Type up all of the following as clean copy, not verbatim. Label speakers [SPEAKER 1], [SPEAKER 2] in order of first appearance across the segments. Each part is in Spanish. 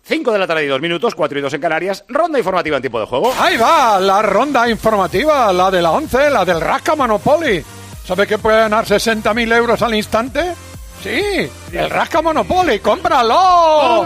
[SPEAKER 1] 5 de la tarde y 2 minutos, 4 y 2 en Canarias. Ronda informativa en tiempo de juego.
[SPEAKER 2] Ahí va, la ronda informativa, la de la 11, la del Rasca Monopoly. ¿Sabe que puede ganar 60.000 euros al instante? Sí, el Rasca Monopoly, ¡cómpralo!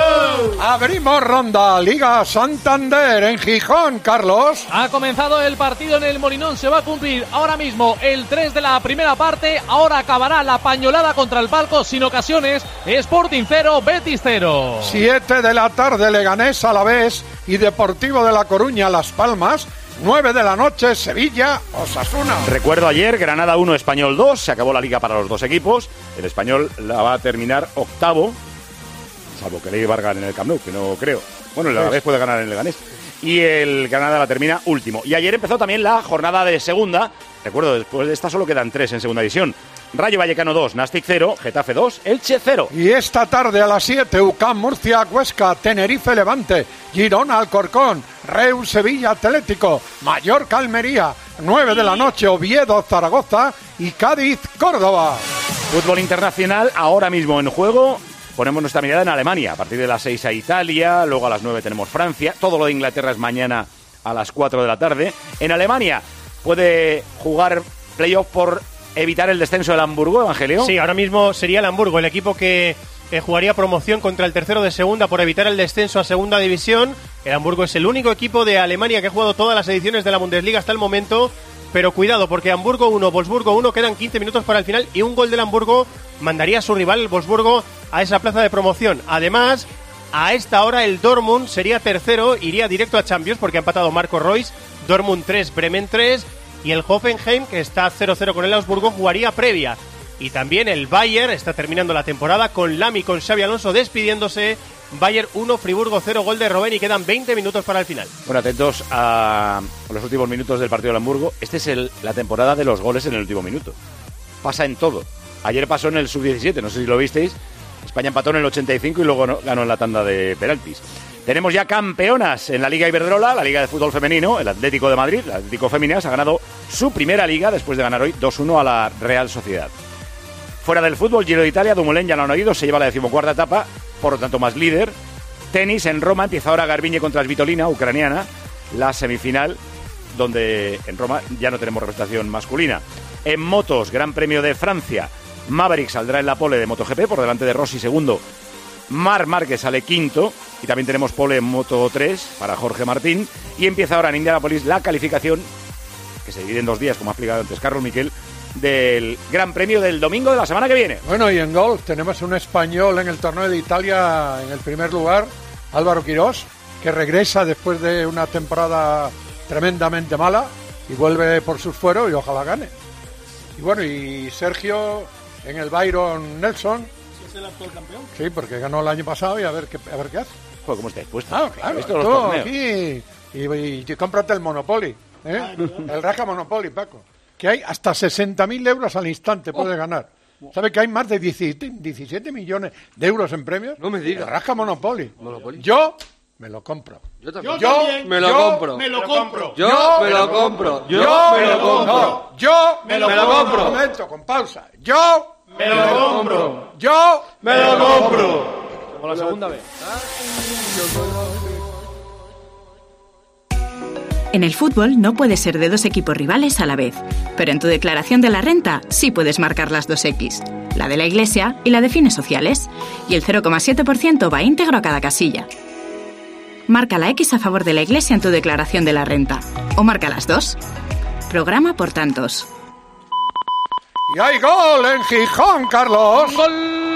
[SPEAKER 2] Abrimos ronda, Liga Santander en Gijón, Carlos.
[SPEAKER 3] Ha comenzado el partido en el Molinón, se va a cumplir ahora mismo el 3 de la primera parte, ahora acabará la pañolada contra el palco sin ocasiones, Sporting 0, Betis 0.
[SPEAKER 2] 7 de la tarde, Leganés Alavés y Deportivo de La Coruña, Las Palmas. 9 de la noche, Sevilla, Osasuna.
[SPEAKER 1] Recuerdo ayer, Granada 1, Español 2. Se acabó la liga para los dos equipos. El Español la va a terminar octavo, salvo que le iba a ganar en el Camp Nou, que no creo. Bueno, el Alavés puede ganar en el Leganés. Y el Granada la termina último. Y ayer empezó también la jornada de segunda. Recuerdo, después de esta solo quedan 3 en segunda división. Rayo Vallecano 2, Nastic 0, Getafe 2, Elche 0.
[SPEAKER 2] Y esta tarde a las 7, UCAM Murcia, Huesca, Tenerife Levante, Girona Alcorcón, Reus Sevilla Atlético, Mallorca Almería, 9 de la noche, Oviedo Zaragoza y Cádiz Córdoba.
[SPEAKER 1] Fútbol internacional ahora mismo en juego. Ponemos nuestra mirada en Alemania. A partir de las 6 a Italia, luego a las 9 tenemos Francia. Todo lo de Inglaterra es mañana a las 4 de la tarde. En Alemania puede jugar playoff por evitar el descenso del Hamburgo, Evangelio.
[SPEAKER 4] Sí, ahora mismo sería el Hamburgo, el equipo que jugaría promoción contra el tercero de segunda por evitar el descenso a segunda división. El Hamburgo es el único equipo de Alemania que ha jugado todas las ediciones de la Bundesliga hasta el momento. Pero cuidado, porque Hamburgo 1, Wolfsburgo 1, quedan 15 minutos para el final y un gol del Hamburgo mandaría a su rival, el Wolfsburgo, a esa plaza de promoción. Además, a esta hora el Dortmund sería tercero, iría directo a Champions porque ha empatado Marco Reus. Dortmund 3, Bremen 3 y el Hoffenheim, que está 0-0 con el Augsburgo, jugaría previa. Y también el Bayern está terminando la temporada con Lamy, con Xabi Alonso despidiéndose. Bayern 1, Friburgo 0, gol de Robben y quedan 20 minutos para el final.
[SPEAKER 1] Bueno, atentos a los últimos minutos del partido del Hamburgo. Esta es la temporada de los goles en el último minuto. Pasa en todo. Ayer pasó en el Sub-17, no sé si lo visteis. España empató en el 85 y luego ganó en la tanda de penaltis. Tenemos ya campeonas en la Liga Iberdrola, la Liga de Fútbol Femenino. El Atlético de Madrid, el Atlético Féminas, ha ganado su primera liga después de ganar hoy 2-1 a la Real Sociedad. Fuera del fútbol, Giro de Italia, Dumoulin, ya lo han oído, se lleva la 14ª etapa, por lo tanto más líder. Tenis, en Roma, empieza ahora Garbiñe contra Svitolina, ucraniana, la semifinal, donde en Roma ya no tenemos representación masculina. En motos, Gran Premio de Francia, Maverick saldrá en la pole de MotoGP, por delante de Rossi segundo. Marc Márquez sale quinto, y también tenemos pole en Moto 3 para Jorge Martín. Y empieza ahora en Indianápolis la calificación, que se divide en 2 días, como ha explicado antes Carlos Miquel, del Gran Premio del domingo de la semana que viene.
[SPEAKER 2] Bueno, y en golf tenemos un español en el Torneo de Italia en el primer lugar, Álvaro Quirós, que regresa después de una temporada tremendamente mala y vuelve por sus fueros y ojalá gane. Y bueno, y Sergio en el Byron Nelson.
[SPEAKER 5] ¿Es el actual campeón?
[SPEAKER 2] Sí, porque ganó el año pasado y a ver qué hace.
[SPEAKER 1] Joder, ¿cómo estáis puestos?
[SPEAKER 2] Ah, claro,
[SPEAKER 1] ¿Visto los torneos?
[SPEAKER 2] Aquí y cómprate el Monopoly, ¿eh? El Raja Monopoly, Paco. Que hay hasta 60.000 euros al instante, puedes ganar. ¿Sabe que hay más de 17 millones de euros en premios?
[SPEAKER 6] No me digas.
[SPEAKER 2] El Rasca Monopoly. Yo me lo compro.
[SPEAKER 6] Yo también.
[SPEAKER 5] Yo
[SPEAKER 6] me lo compro.
[SPEAKER 5] Me lo compro.
[SPEAKER 6] Yo me lo compro. Yo me lo compro.
[SPEAKER 2] Yo
[SPEAKER 6] me lo compro.
[SPEAKER 2] Un momento, con pausa. Yo
[SPEAKER 5] Me lo compro.
[SPEAKER 2] Yo
[SPEAKER 5] Me lo compro.
[SPEAKER 3] Como la segunda vez.
[SPEAKER 7] En el fútbol no puedes ser de 2 equipos rivales a la vez, pero en tu declaración de la renta sí puedes marcar las 2 X, la de la Iglesia y la de fines sociales, y el 0,7% va íntegro a cada casilla. Marca la X a favor de la Iglesia en tu declaración de la renta, o marca las 2. Programa por tantos.
[SPEAKER 2] y hay gol en Gijón, Carlos.
[SPEAKER 3] ¡Gol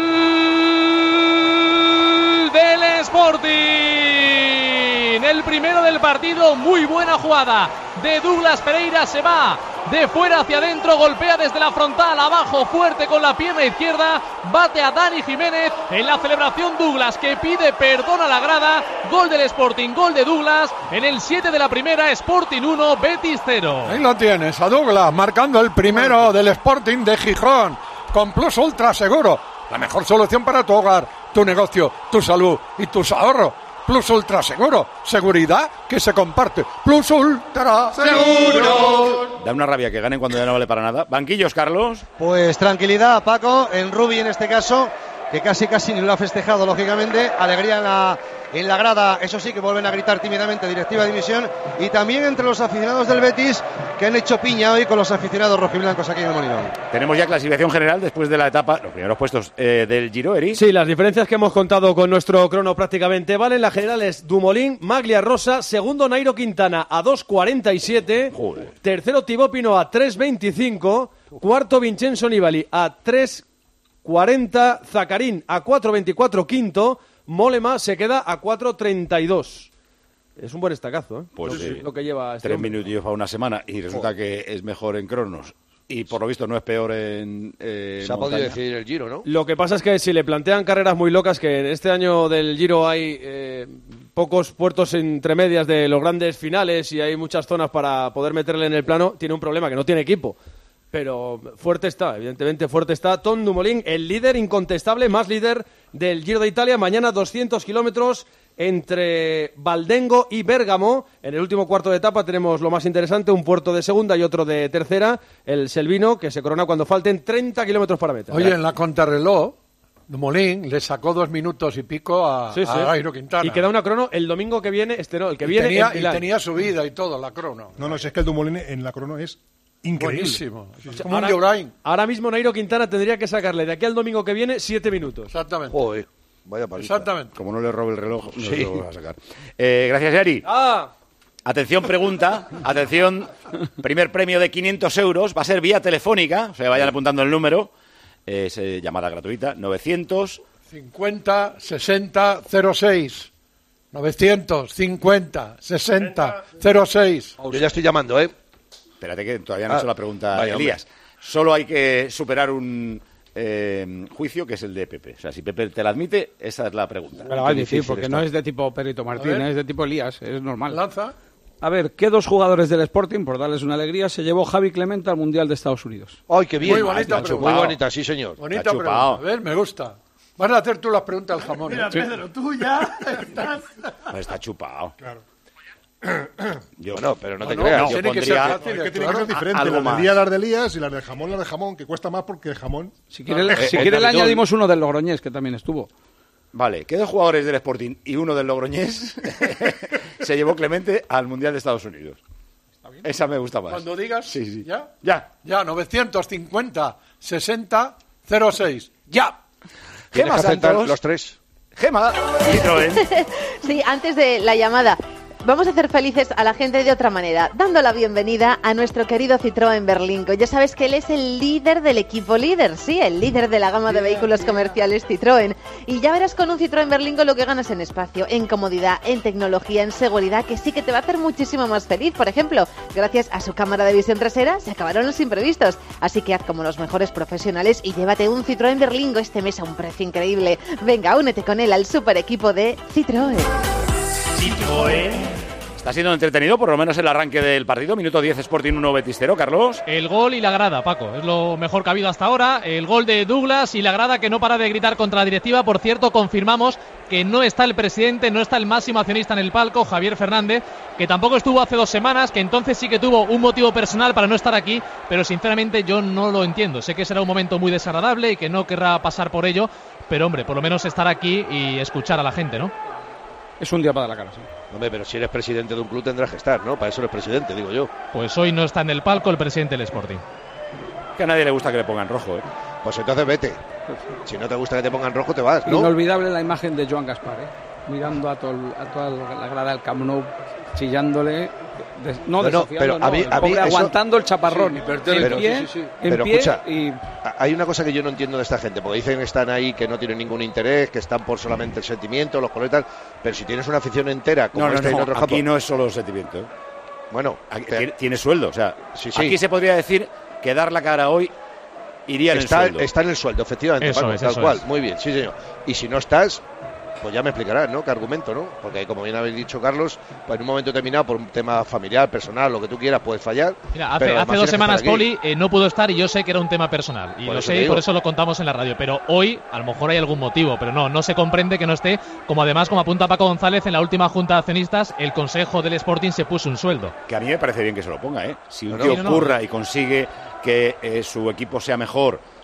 [SPEAKER 3] del Sporting! El primero del partido, muy buena jugada de Douglas Pereira, se va de fuera hacia adentro, golpea desde la frontal, abajo, fuerte con la pierna izquierda, bate a Dani Jiménez. En la celebración Douglas, que pide perdón a la grada. Gol del Sporting, gol de Douglas en el 7 de la primera. Sporting 1, Betis 0.
[SPEAKER 2] Ahí lo tienes, a Douglas marcando el primero del Sporting de Gijón, con Plus Ultra Seguro, la mejor solución para tu hogar, tu negocio, tu salud y tus ahorros. Plus Ultra Seguro, seguridad que se comparte. Plus Ultra Seguro.
[SPEAKER 1] Da una rabia que ganen cuando ya no vale para nada. Banquillos, Carlos.
[SPEAKER 8] Pues tranquilidad, Paco, en Rubi en este caso, que casi ni lo ha festejado, lógicamente. Alegría en la grada, eso sí, que vuelven a gritar tímidamente directiva de división, y también entre los aficionados del Betis, que han hecho piña hoy con los aficionados rojiblancos aquí en el Molinón.
[SPEAKER 1] Tenemos ya clasificación general después de la etapa, los primeros puestos del Giro, Eri.
[SPEAKER 9] Sí, las diferencias que hemos contado con nuestro crono prácticamente valen. La general es Dumoulin, Maglia Rosa, segundo Nairo Quintana a 2.47,
[SPEAKER 1] Joder.
[SPEAKER 9] tercero Thibaut Pinot a 3.25, cuarto Vincenzo Nibali a 3.40, Zaccarín a 4.24, quinto, Mollema se queda a 4.32. Es un buen estacazo, ¿eh?
[SPEAKER 1] Pues sí,
[SPEAKER 9] lo que lleva este
[SPEAKER 1] 3
[SPEAKER 9] hombre.
[SPEAKER 1] minutillos para una semana y resulta que es mejor en cronos y por lo visto no es peor en
[SPEAKER 8] Se ha podido
[SPEAKER 1] montaña.
[SPEAKER 8] decidir el Giro, ¿no?
[SPEAKER 9] Lo que pasa es que si le plantean carreras muy locas, que en este año del Giro hay pocos puertos entre medias de los grandes finales y hay muchas zonas para poder meterle en el plano, tiene un problema, que no tiene equipo. Pero fuerte está, evidentemente fuerte está. Tom Dumoulin, el líder incontestable, más líder del Giro de Italia. Mañana 200 kilómetros entre Valdengo y Bérgamo. En el último cuarto de etapa tenemos lo más interesante, un puerto de segunda y otro de tercera, el Selvino, que se corona cuando falten 30 kilómetros para meta.
[SPEAKER 2] Oye, en la contrarreloj, Dumoulin le sacó 2 minutos y pico a Nairo Quintana.
[SPEAKER 9] Y queda una crono el domingo que viene, el que
[SPEAKER 2] Y
[SPEAKER 9] viene
[SPEAKER 2] tenía,
[SPEAKER 9] en Milán.
[SPEAKER 2] y tenía subida y todo, la crono.
[SPEAKER 10] No, si es que el Dumoulin en la crono es increíble.
[SPEAKER 2] Buenísimo.
[SPEAKER 10] Sí,
[SPEAKER 2] Es
[SPEAKER 10] sí.
[SPEAKER 2] como un Yorain.
[SPEAKER 9] Ahora mismo Nairo Quintana tendría que sacarle de aquí al domingo que viene 7 minutos.
[SPEAKER 2] Exactamente.
[SPEAKER 8] Joder, vaya paliza.
[SPEAKER 2] Exactamente.
[SPEAKER 1] Como no le robe el reloj, no se lo va a sacar. Gracias, Eri. Atención, pregunta. Atención, primer premio de 500 euros. Va a ser vía telefónica. O sea, vayan apuntando el número. Es llamada gratuita. 900...
[SPEAKER 2] 50 60 06. 950 60 06.
[SPEAKER 8] Yo ya estoy llamando, ¿eh?
[SPEAKER 1] Espérate que todavía no he hecho la pregunta,
[SPEAKER 8] vaya,
[SPEAKER 1] Elías. Solo hay que superar un juicio que es el de Pepe. O sea, si Pepe te la admite, esa es la pregunta.
[SPEAKER 11] Pero va a decir, porque no es de tipo Perito Martín, es de tipo Elías, es normal.
[SPEAKER 2] Lanza.
[SPEAKER 11] A ver, ¿qué 2 jugadores del Sporting, por darles una alegría, se llevó Javi Clemente al Mundial de Estados Unidos?
[SPEAKER 8] ¡Ay, qué bien!
[SPEAKER 2] Muy bonita
[SPEAKER 8] Nacho,
[SPEAKER 2] pregunta.
[SPEAKER 8] muy bonita, sí, señor.
[SPEAKER 2] Bonita
[SPEAKER 1] Está
[SPEAKER 2] pregunta.
[SPEAKER 1] chupado.
[SPEAKER 2] A ver, me gusta. Van a hacer tú las preguntas al jamón.
[SPEAKER 5] Mira, Pedro, tú ya estás...
[SPEAKER 1] Pues está chupado.
[SPEAKER 10] Claro.
[SPEAKER 1] Yo,
[SPEAKER 8] Bueno, pero no te
[SPEAKER 2] No,
[SPEAKER 8] creas.
[SPEAKER 2] no,
[SPEAKER 1] yo
[SPEAKER 2] tiene que ser
[SPEAKER 1] pondría...
[SPEAKER 2] fácil.
[SPEAKER 10] Es que tiene
[SPEAKER 2] Claro.
[SPEAKER 10] que ser diferente.
[SPEAKER 1] Algo
[SPEAKER 10] La
[SPEAKER 1] más.
[SPEAKER 10] del día las de Elías y la del jamón, que cuesta más porque el jamón...
[SPEAKER 11] Si quiere, le
[SPEAKER 1] capitán.
[SPEAKER 11] añadimos uno del Logroñés, que también estuvo.
[SPEAKER 1] Vale, que 2 jugadores del Sporting y uno del Logroñés se llevó Clemente al Mundial de Estados Unidos. Esa me gusta más.
[SPEAKER 2] Cuando digas,
[SPEAKER 1] Sí, sí.
[SPEAKER 2] ¿ya?
[SPEAKER 1] Ya.
[SPEAKER 2] Ya, 950 60 06. ¡Ya!
[SPEAKER 8] Tienes
[SPEAKER 1] Gema
[SPEAKER 8] que aceptar
[SPEAKER 1] Santos.
[SPEAKER 8] los 3.
[SPEAKER 1] Gema, Citroën.
[SPEAKER 12] Sí, antes de la llamada, vamos a hacer felices a la gente de otra manera, dando la bienvenida a nuestro querido Citroën Berlingo. Ya sabes que él es el líder del equipo líder, sí, el líder de la gama de vehículos comerciales Citroën. Y ya verás con un Citroën Berlingo lo que ganas en espacio, en comodidad, en tecnología, en seguridad, que sí que te va a hacer muchísimo más feliz. Por ejemplo, gracias a su cámara de visión trasera se acabaron los imprevistos. Así que haz como los mejores profesionales y llévate un Citroën Berlingo este mes a un precio increíble. Venga, únete con él al super equipo de Citroën.
[SPEAKER 1] Está siendo entretenido, por lo menos el arranque del partido. Minuto 10, Sporting 1, Betis 0, Carlos.
[SPEAKER 3] El gol y la grada, Paco. Es lo mejor que ha habido hasta ahora. El gol de Douglas y la grada que no para de gritar contra la directiva. Por cierto, confirmamos que no está el presidente, no está el máximo accionista en el palco, Javier Fernández, que tampoco estuvo hace 2 semanas, que entonces sí que tuvo un motivo personal para no estar aquí, pero sinceramente yo no lo entiendo. Sé que será un momento muy desagradable y que no querrá pasar por ello, pero hombre, por lo menos estar aquí y escuchar a la gente, ¿no?
[SPEAKER 11] Es un día para dar la cara, sí.
[SPEAKER 8] Hombre, pero si eres presidente de un club tendrás que estar, ¿no? Para eso eres presidente, digo yo.
[SPEAKER 3] Pues hoy no está en el palco el presidente del Sporting.
[SPEAKER 1] Que a nadie le gusta que le pongan rojo, ¿eh?
[SPEAKER 8] Pues entonces vete. Si no te gusta que te pongan rojo, te vas, ¿no?
[SPEAKER 11] Inolvidable la imagen de Joan Gaspar, mirando a toda la grada del Camp Nou, chillándole, desafiando,
[SPEAKER 8] pero
[SPEAKER 11] no,
[SPEAKER 8] a mí
[SPEAKER 11] el pobre
[SPEAKER 8] eso-
[SPEAKER 11] aguantando el chaparrón.
[SPEAKER 2] Sí,
[SPEAKER 11] en
[SPEAKER 2] pero-
[SPEAKER 11] pie,
[SPEAKER 2] sí, sí, sí.
[SPEAKER 11] en
[SPEAKER 8] Pero
[SPEAKER 11] pie
[SPEAKER 8] escucha,
[SPEAKER 11] y...
[SPEAKER 8] Hay una cosa que yo no entiendo de esta gente, porque dicen que están ahí, que no tienen ningún interés, que están por solamente el sentimiento, los colores y tal, pero si tienes una afición entera como esta y en otros
[SPEAKER 1] aquí
[SPEAKER 8] campos,
[SPEAKER 1] no es solo sentimiento, ¿eh?
[SPEAKER 8] bueno,
[SPEAKER 1] Aquí tiene sueldo, o sea,
[SPEAKER 8] Sí, sí.
[SPEAKER 1] aquí se podría decir que dar la cara hoy iría en el sueldo.
[SPEAKER 8] está en el sueldo, efectivamente,
[SPEAKER 3] Eso
[SPEAKER 8] Paco,
[SPEAKER 3] es,
[SPEAKER 8] tal
[SPEAKER 3] eso
[SPEAKER 8] cual,
[SPEAKER 3] es.
[SPEAKER 8] muy bien, sí señor. Y si no estás, pues ya me explicarás, ¿no? ¿Qué argumento, no? Porque como bien habéis dicho, Carlos, pues en un momento determinado, por un tema familiar, personal, lo que tú quieras, puedes fallar.
[SPEAKER 3] Mira,
[SPEAKER 8] pero
[SPEAKER 3] hace
[SPEAKER 8] además
[SPEAKER 3] 2
[SPEAKER 8] tienes que
[SPEAKER 3] semanas,
[SPEAKER 8] estar aquí.
[SPEAKER 3] Poli, no pudo estar y yo sé que era un tema personal. Y
[SPEAKER 8] Por
[SPEAKER 3] lo
[SPEAKER 8] eso te
[SPEAKER 3] sé y
[SPEAKER 8] digo.
[SPEAKER 3] por eso lo contamos en la radio. Pero hoy, a lo mejor hay algún motivo, pero no se comprende que no esté. Como además, como apunta Paco González, en la última junta de accionistas, el Consejo del Sporting se puso un sueldo.
[SPEAKER 1] Que a mí me parece bien que se lo ponga, ¿eh? Si un
[SPEAKER 3] No,
[SPEAKER 1] tío
[SPEAKER 3] no.
[SPEAKER 1] curra y consigue que su equipo sea mejor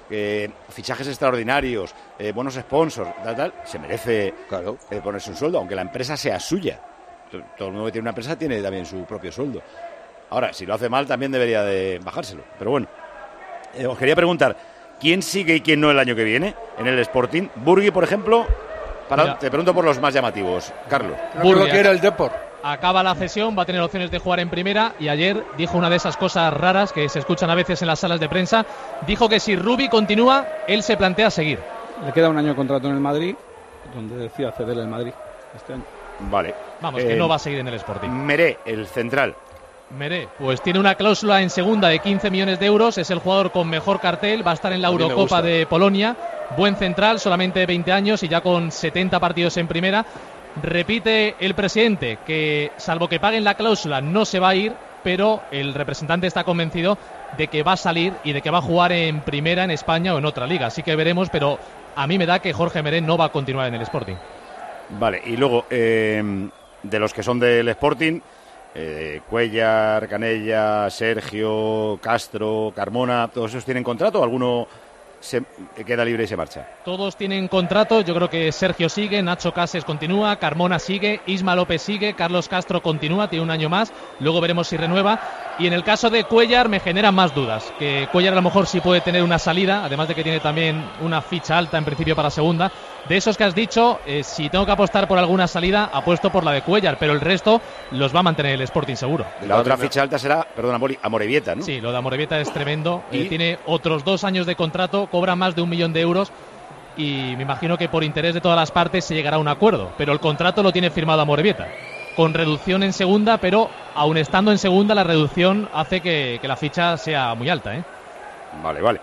[SPEAKER 1] fichajes extraordinarios, buenos sponsors, tal, se merece ponerse un sueldo, aunque la empresa sea suya. Todo el mundo que tiene una empresa tiene también su propio sueldo. Ahora, si lo hace mal, también debería de bajárselo. Pero bueno, os quería preguntar, ¿quién sigue y quién no el año que viene en el Sporting? Burgui, por ejemplo, te pregunto por los más llamativos. Carlos.
[SPEAKER 2] Burgui, lo quiere el Depor.
[SPEAKER 3] Acaba la cesión, va a tener opciones de jugar en primera y ayer dijo una de esas cosas raras que se escuchan a veces en las salas de prensa. Dijo que si Rubi continúa, él se plantea seguir.
[SPEAKER 11] Le queda un año de contrato en el Madrid, donde decía ceder el Madrid este año.
[SPEAKER 1] Vale.
[SPEAKER 3] Vamos, que no va a seguir en el Sporting.
[SPEAKER 1] Meré, el central.
[SPEAKER 3] Meré, pues tiene una cláusula en segunda de 15 millones de euros, es el jugador con mejor cartel, va a estar en la Eurocopa de Polonia, buen central, solamente 20 años y ya con 70 partidos en primera. Repite el presidente que, salvo que paguen la cláusula, no se va a ir, pero el representante está convencido de que va a salir y de que va a jugar en primera en España o en otra liga, así que veremos, pero a mí me da que Jorge Meré no va a continuar en el Sporting.
[SPEAKER 1] Vale, y luego, de los que son del Sporting, Cuellar, Canella, Sergio, Castro, Carmona, ¿todos esos tienen contrato o alguno se queda libre y se marcha?
[SPEAKER 3] Todos tienen contrato, yo creo que Sergio sigue, Nacho Cases continúa, Carmona sigue, Isma López sigue, Carlos Castro continúa, tiene un año más, luego veremos si renueva. Y en el caso de Cuellar me generan más dudas, que Cuellar a lo mejor sí puede tener una salida, además de que tiene también una ficha alta en principio para segunda. De esos que has dicho, si tengo que apostar por alguna salida, apuesto por la de Cuellar, pero el resto los va a mantener el Sporting seguro.
[SPEAKER 1] La otra ficha alta será, perdón, Amorebieta, ¿no?
[SPEAKER 3] Sí, lo de Amorebieta es tremendo, tiene otros 2 años de contrato, cobra más de 1 millón de euros y me imagino que por interés de todas las partes se llegará a un acuerdo, pero el contrato lo tiene firmado Amorebieta, con reducción en segunda, pero aun estando en segunda la reducción hace que la ficha sea muy alta, ¿eh?
[SPEAKER 1] Vale.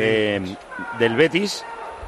[SPEAKER 1] Del Betis...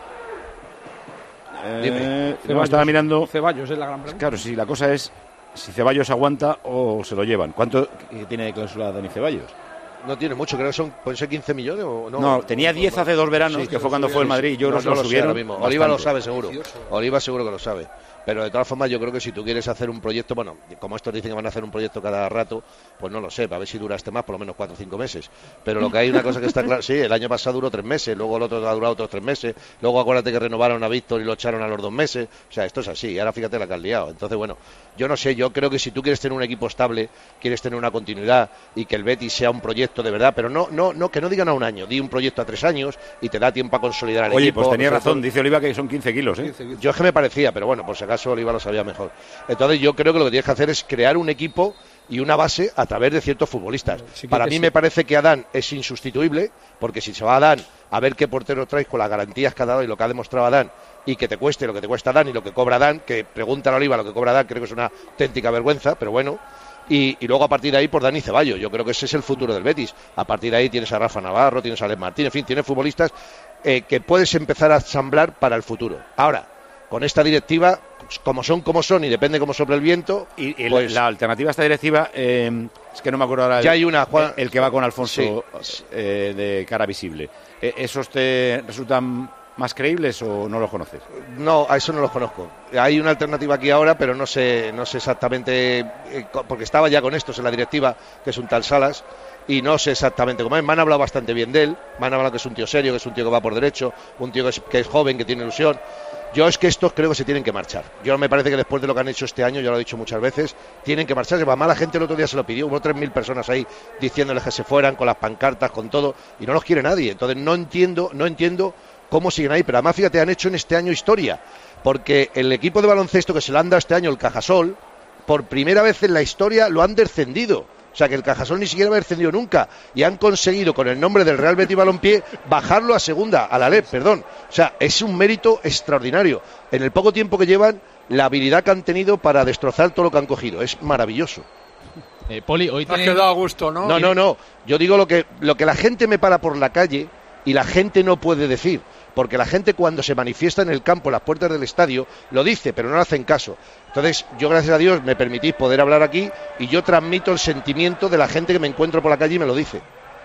[SPEAKER 1] estaba mirando...
[SPEAKER 11] Ceballos es la gran pregunta.
[SPEAKER 1] Claro, sí, la cosa es si Ceballos aguanta o se lo llevan. ¿Cuánto tiene de cláusula Dani Ceballos?
[SPEAKER 8] No tiene mucho, creo que pueden ser 15 millones o no.
[SPEAKER 1] No, tenía 10 hace 2 veranos, sí, que fue cuando fue el Madrid. Yo no lo subieron ahora mismo.
[SPEAKER 8] Oliva lo sabe seguro. Oliva seguro que lo sabe. Pero de todas formas yo creo que si tú quieres hacer un proyecto, bueno, como estos dicen que van a hacer un proyecto cada rato, pues no lo sé, para ver si dura más, por lo menos 4 o 5 meses. Pero lo que hay una cosa que está clara, sí, el año pasado duró 3 meses, luego el otro ha durado otros 3 meses, luego acuérdate que renovaron a Víctor y lo echaron a los 2 meses, o sea, esto es así, y ahora fíjate la que has liado. Entonces, bueno, yo no sé, yo creo que si tú quieres tener un equipo estable, quieres tener una continuidad y que el Betis sea un proyecto de verdad, pero no que no digan a un año, di un proyecto a 3 años y te da tiempo a consolidar el equipo.
[SPEAKER 1] Oye, pues tenía razón, dice Oliva que son 15 kilos, ¿eh?
[SPEAKER 8] Yo es que me parecía, pero bueno, por si acaso Oliva lo sabía mejor. Entonces yo creo que lo que tienes que hacer es crear un equipo y una base a través de ciertos futbolistas. Para mí me parece que Adán es insustituible, porque si se va Adán, a ver qué portero traes con las garantías que ha dado y lo que ha demostrado Adán, y que te cueste lo que te cuesta Adán y lo que cobra Adán, que pregunta a Oliva lo que cobra Adán, creo que es una auténtica vergüenza, pero bueno. Y luego a partir de ahí por Dani Ceballos, yo creo que ese es el futuro del Betis. A partir de ahí tienes a Rafa Navarro, tienes a Alex Martín, en fin, tienes futbolistas que puedes empezar a ensamblar para el futuro. Ahora, con esta directiva, como son y depende cómo sople el viento.
[SPEAKER 1] Y pues, la alternativa a esta directiva, es que no me acuerdo ahora.
[SPEAKER 8] Ya hay una, Juan,
[SPEAKER 1] el que va con Alfonso, sí. De cara visible. ¿Esos te resultan más creíbles o no los conoces?
[SPEAKER 8] No, a eso no los conozco. Hay una alternativa aquí ahora, pero no sé exactamente, porque estaba ya con estos en la directiva, que es un tal Salas. Y no sé exactamente cómo es. Me han hablado bastante bien de él. Me han hablado que es un tío serio, que es un tío que va por derecho, un tío que es joven, que tiene ilusión. Yo es que estos creo que se tienen que marchar. Yo me parece que después de lo que han hecho este año, yo lo he dicho muchas veces, tienen que marcharse. Va, mala gente el otro día se lo pidió, hubo 3.000 personas ahí diciéndoles que se fueran con las pancartas, con todo, y no los quiere nadie. Entonces no entiendo cómo siguen ahí. Pero además, fíjate, han hecho en este año historia, porque el equipo de baloncesto que se lo han dado este año, el Cajasol, por primera vez en la historia lo han descendido. O sea, que el Cajasol ni siquiera había descendido nunca. Y han conseguido, con el nombre del Real Betis Balompié, bajarlo a segunda, a la Alep, perdón. O sea, es un mérito extraordinario. En el poco tiempo que llevan, la habilidad que han tenido para destrozar todo lo que han cogido. Es maravilloso.
[SPEAKER 3] Poli, hoy
[SPEAKER 2] te has quedado a gusto, ¿no?
[SPEAKER 8] No. Yo digo lo que la gente me para por la calle y la gente no puede decir. Porque la gente cuando se manifiesta en el campo, en las puertas del estadio, lo dice, pero no le hacen caso. Entonces, yo gracias a Dios me permitís poder hablar aquí y yo transmito el sentimiento de la gente que me encuentro por la calle y me lo dice.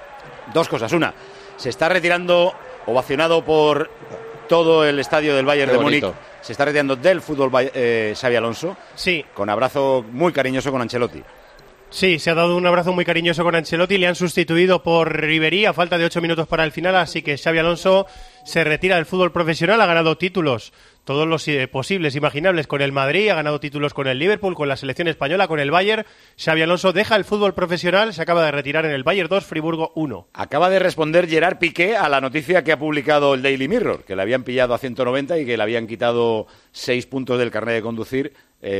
[SPEAKER 1] 2 cosas. Una, se está retirando, ovacionado por todo el estadio del Bayern de Múnich, se está retirando del fútbol Xabi Alonso.
[SPEAKER 4] Sí.
[SPEAKER 1] Con abrazo muy cariñoso con Ancelotti.
[SPEAKER 4] Sí, se ha dado un abrazo muy cariñoso con Ancelotti, le han sustituido por Ribery a falta de 8 minutos para el final, así que Xabi Alonso se retira del fútbol profesional, ha ganado títulos, todos los posibles, imaginables, con el Madrid, ha ganado títulos con el Liverpool, con la selección española, con el Bayern. Xabi Alonso deja el fútbol profesional, se acaba de retirar en el Bayern 2, Friburgo 1.
[SPEAKER 1] Acaba de responder Gerard Piqué a la noticia que ha publicado el Daily Mirror, que le habían pillado a 190 y que le habían quitado 6 puntos del carnet de conducir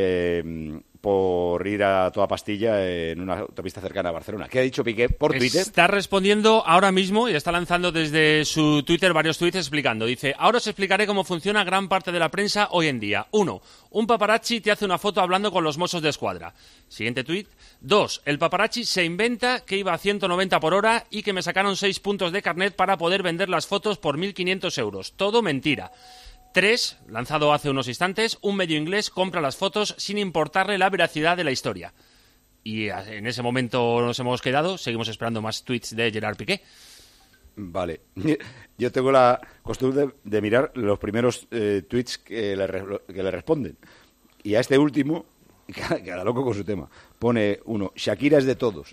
[SPEAKER 1] por ir a toda pastilla en una autopista cercana a Barcelona. ¿Qué ha dicho Piqué por Twitter?
[SPEAKER 13] Está respondiendo ahora mismo y está lanzando desde su Twitter varios tweets explicando. Dice, ahora os explicaré cómo funciona gran parte de la prensa hoy en día. 1. Un paparazzi te hace una foto hablando con los Mossos de Escuadra. Siguiente tuit. 2. El paparazzi se inventa que iba a 190 por hora y que me sacaron 6 puntos de carnet para poder vender las fotos por 1.500 euros. Todo mentira. 3, lanzado hace unos instantes, un medio inglés compra las fotos sin importarle la veracidad de la historia. Y en ese momento nos hemos quedado, seguimos esperando más tweets de Gerard Piqué.
[SPEAKER 1] Vale, yo tengo la costumbre de mirar los primeros tweets que le responden. Y a este último, cada loco con su tema, pone uno, Shakira es de todos.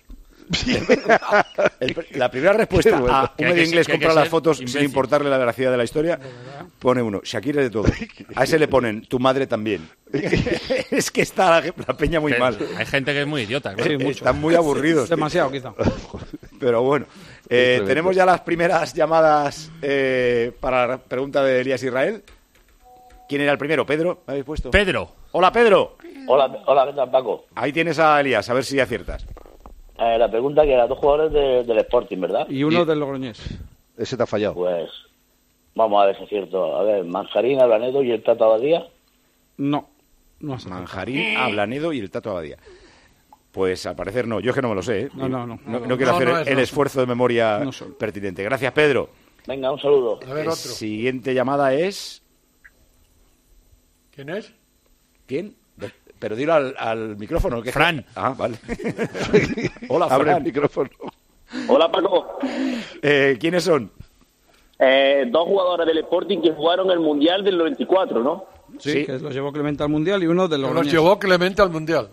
[SPEAKER 1] La primera respuesta a un medio inglés compra las fotos sin importarle la veracidad de la historia, pone uno, Shakira es de todo. A ese le ponen, tu madre también. Es que está la peña muy mal.
[SPEAKER 13] Hay gente que es muy idiota, claro.
[SPEAKER 1] Sí, están muy aburridos.
[SPEAKER 11] Demasiado, quizá.
[SPEAKER 1] Pero bueno, tenemos ya las primeras llamadas para la pregunta de Elías Israel. ¿Quién era el primero? ¿Pedro? ¿Me habéis puesto?
[SPEAKER 13] Pedro.
[SPEAKER 1] Hola, Pedro.
[SPEAKER 14] Hola, ¿qué tal, Paco?
[SPEAKER 1] Ahí tienes a Elías, a ver si aciertas.
[SPEAKER 14] La pregunta que eran 2 jugadores del Sporting, ¿verdad?
[SPEAKER 11] Y uno del Logroñés.
[SPEAKER 8] Ese te ha fallado.
[SPEAKER 14] Pues vamos a ver si es cierto. A ver, Manjarín, Ablanedo y el Tato Abadía.
[SPEAKER 11] No
[SPEAKER 1] Manjarín, Ablanedo y el Tato Abadía. Pues al parecer no, yo es que no me lo sé. No quiero hacer el esfuerzo de memoria pertinente. Gracias, Pedro.
[SPEAKER 14] Venga, un saludo.
[SPEAKER 2] A ver, otro.
[SPEAKER 1] Siguiente llamada es...
[SPEAKER 2] ¿Quién es?
[SPEAKER 1] ¿Quién? Pero dilo al micrófono. ¿Qué?
[SPEAKER 13] Fran.
[SPEAKER 1] Ah, vale. Hola, Fran.
[SPEAKER 8] Abre el micrófono.
[SPEAKER 14] Hola, Paco.
[SPEAKER 1] ¿Quiénes son?
[SPEAKER 14] 2 jugadores del Sporting que jugaron el Mundial del 94, ¿no?
[SPEAKER 11] Sí, que los llevó Clemente al Mundial y uno del Logroñés.
[SPEAKER 2] Los llevó Clemente al Mundial.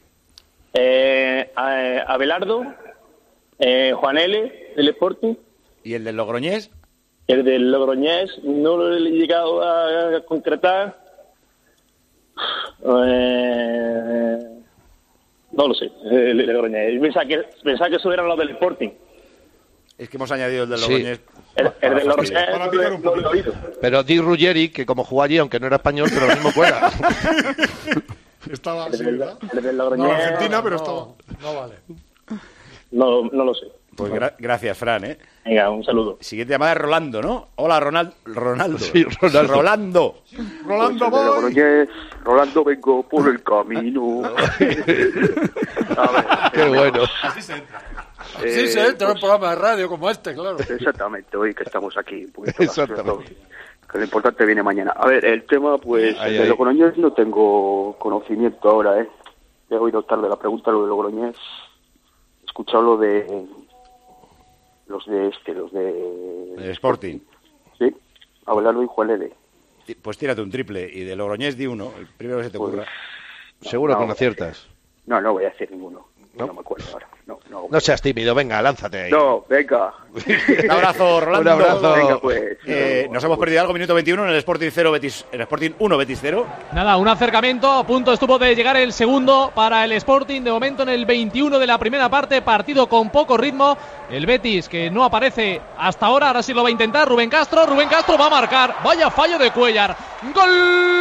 [SPEAKER 14] Abelardo, Juan L. del Sporting.
[SPEAKER 1] ¿Y el del Logroñés?
[SPEAKER 14] El del Logroñés no lo he llegado a concretar. No lo sé, el Logroñés. Pensaba que eso eran los del Sporting.
[SPEAKER 1] Es que hemos añadido el del Logroñés.
[SPEAKER 14] El del Logroñés.
[SPEAKER 8] Pero Di Ruggeri, que como jugó allí, aunque no era español, pero lo mismo cuela.
[SPEAKER 10] Estaba así, ¿verdad?
[SPEAKER 14] El del Logroñés.
[SPEAKER 10] No, Argentina, pero estaba.
[SPEAKER 2] No vale.
[SPEAKER 14] No lo sé.
[SPEAKER 1] Pues gracias, Fran,
[SPEAKER 14] Venga, un saludo.
[SPEAKER 1] Siguiente llamada es Rolando, ¿no? Hola, Ronaldo.
[SPEAKER 8] Sí, Rolando.
[SPEAKER 14] Rolando, vengo por el camino. A ver,
[SPEAKER 8] qué bueno.
[SPEAKER 2] Así se entra en un programa de radio como este, claro.
[SPEAKER 14] Exactamente, hoy que estamos aquí. Un poquito que lo importante viene mañana. A ver, el tema, pues, de Logroñés no tengo conocimiento ahora, He oído tarde la pregunta, lo de Logroñés. He escuchado lo de... Los de
[SPEAKER 1] el Sporting.
[SPEAKER 14] Sí, Abelardo y Juan L.
[SPEAKER 1] Pues tírate un triple y de Logroñés di uno, el primero que se te ocurra.
[SPEAKER 8] Seguro que no aciertas.
[SPEAKER 14] No voy a decir ninguno. No me acuerdo ahora.
[SPEAKER 8] No seas tímido, venga, lánzate ahí.
[SPEAKER 14] No, venga.
[SPEAKER 1] Un abrazo, Rolando.
[SPEAKER 8] Un abrazo.
[SPEAKER 14] Venga, pues.
[SPEAKER 1] Nos hemos perdido algo, minuto 21 en el Sporting 0, Betis, el Sporting 1, Betis 0.
[SPEAKER 3] Nada, un acercamiento, a punto estuvo de llegar el segundo para el Sporting, de momento en el 21 de la primera parte, partido con poco ritmo, el Betis que no aparece hasta ahora sí lo va a intentar, Rubén Castro va a marcar, vaya fallo de Cuéllar, ¡gol!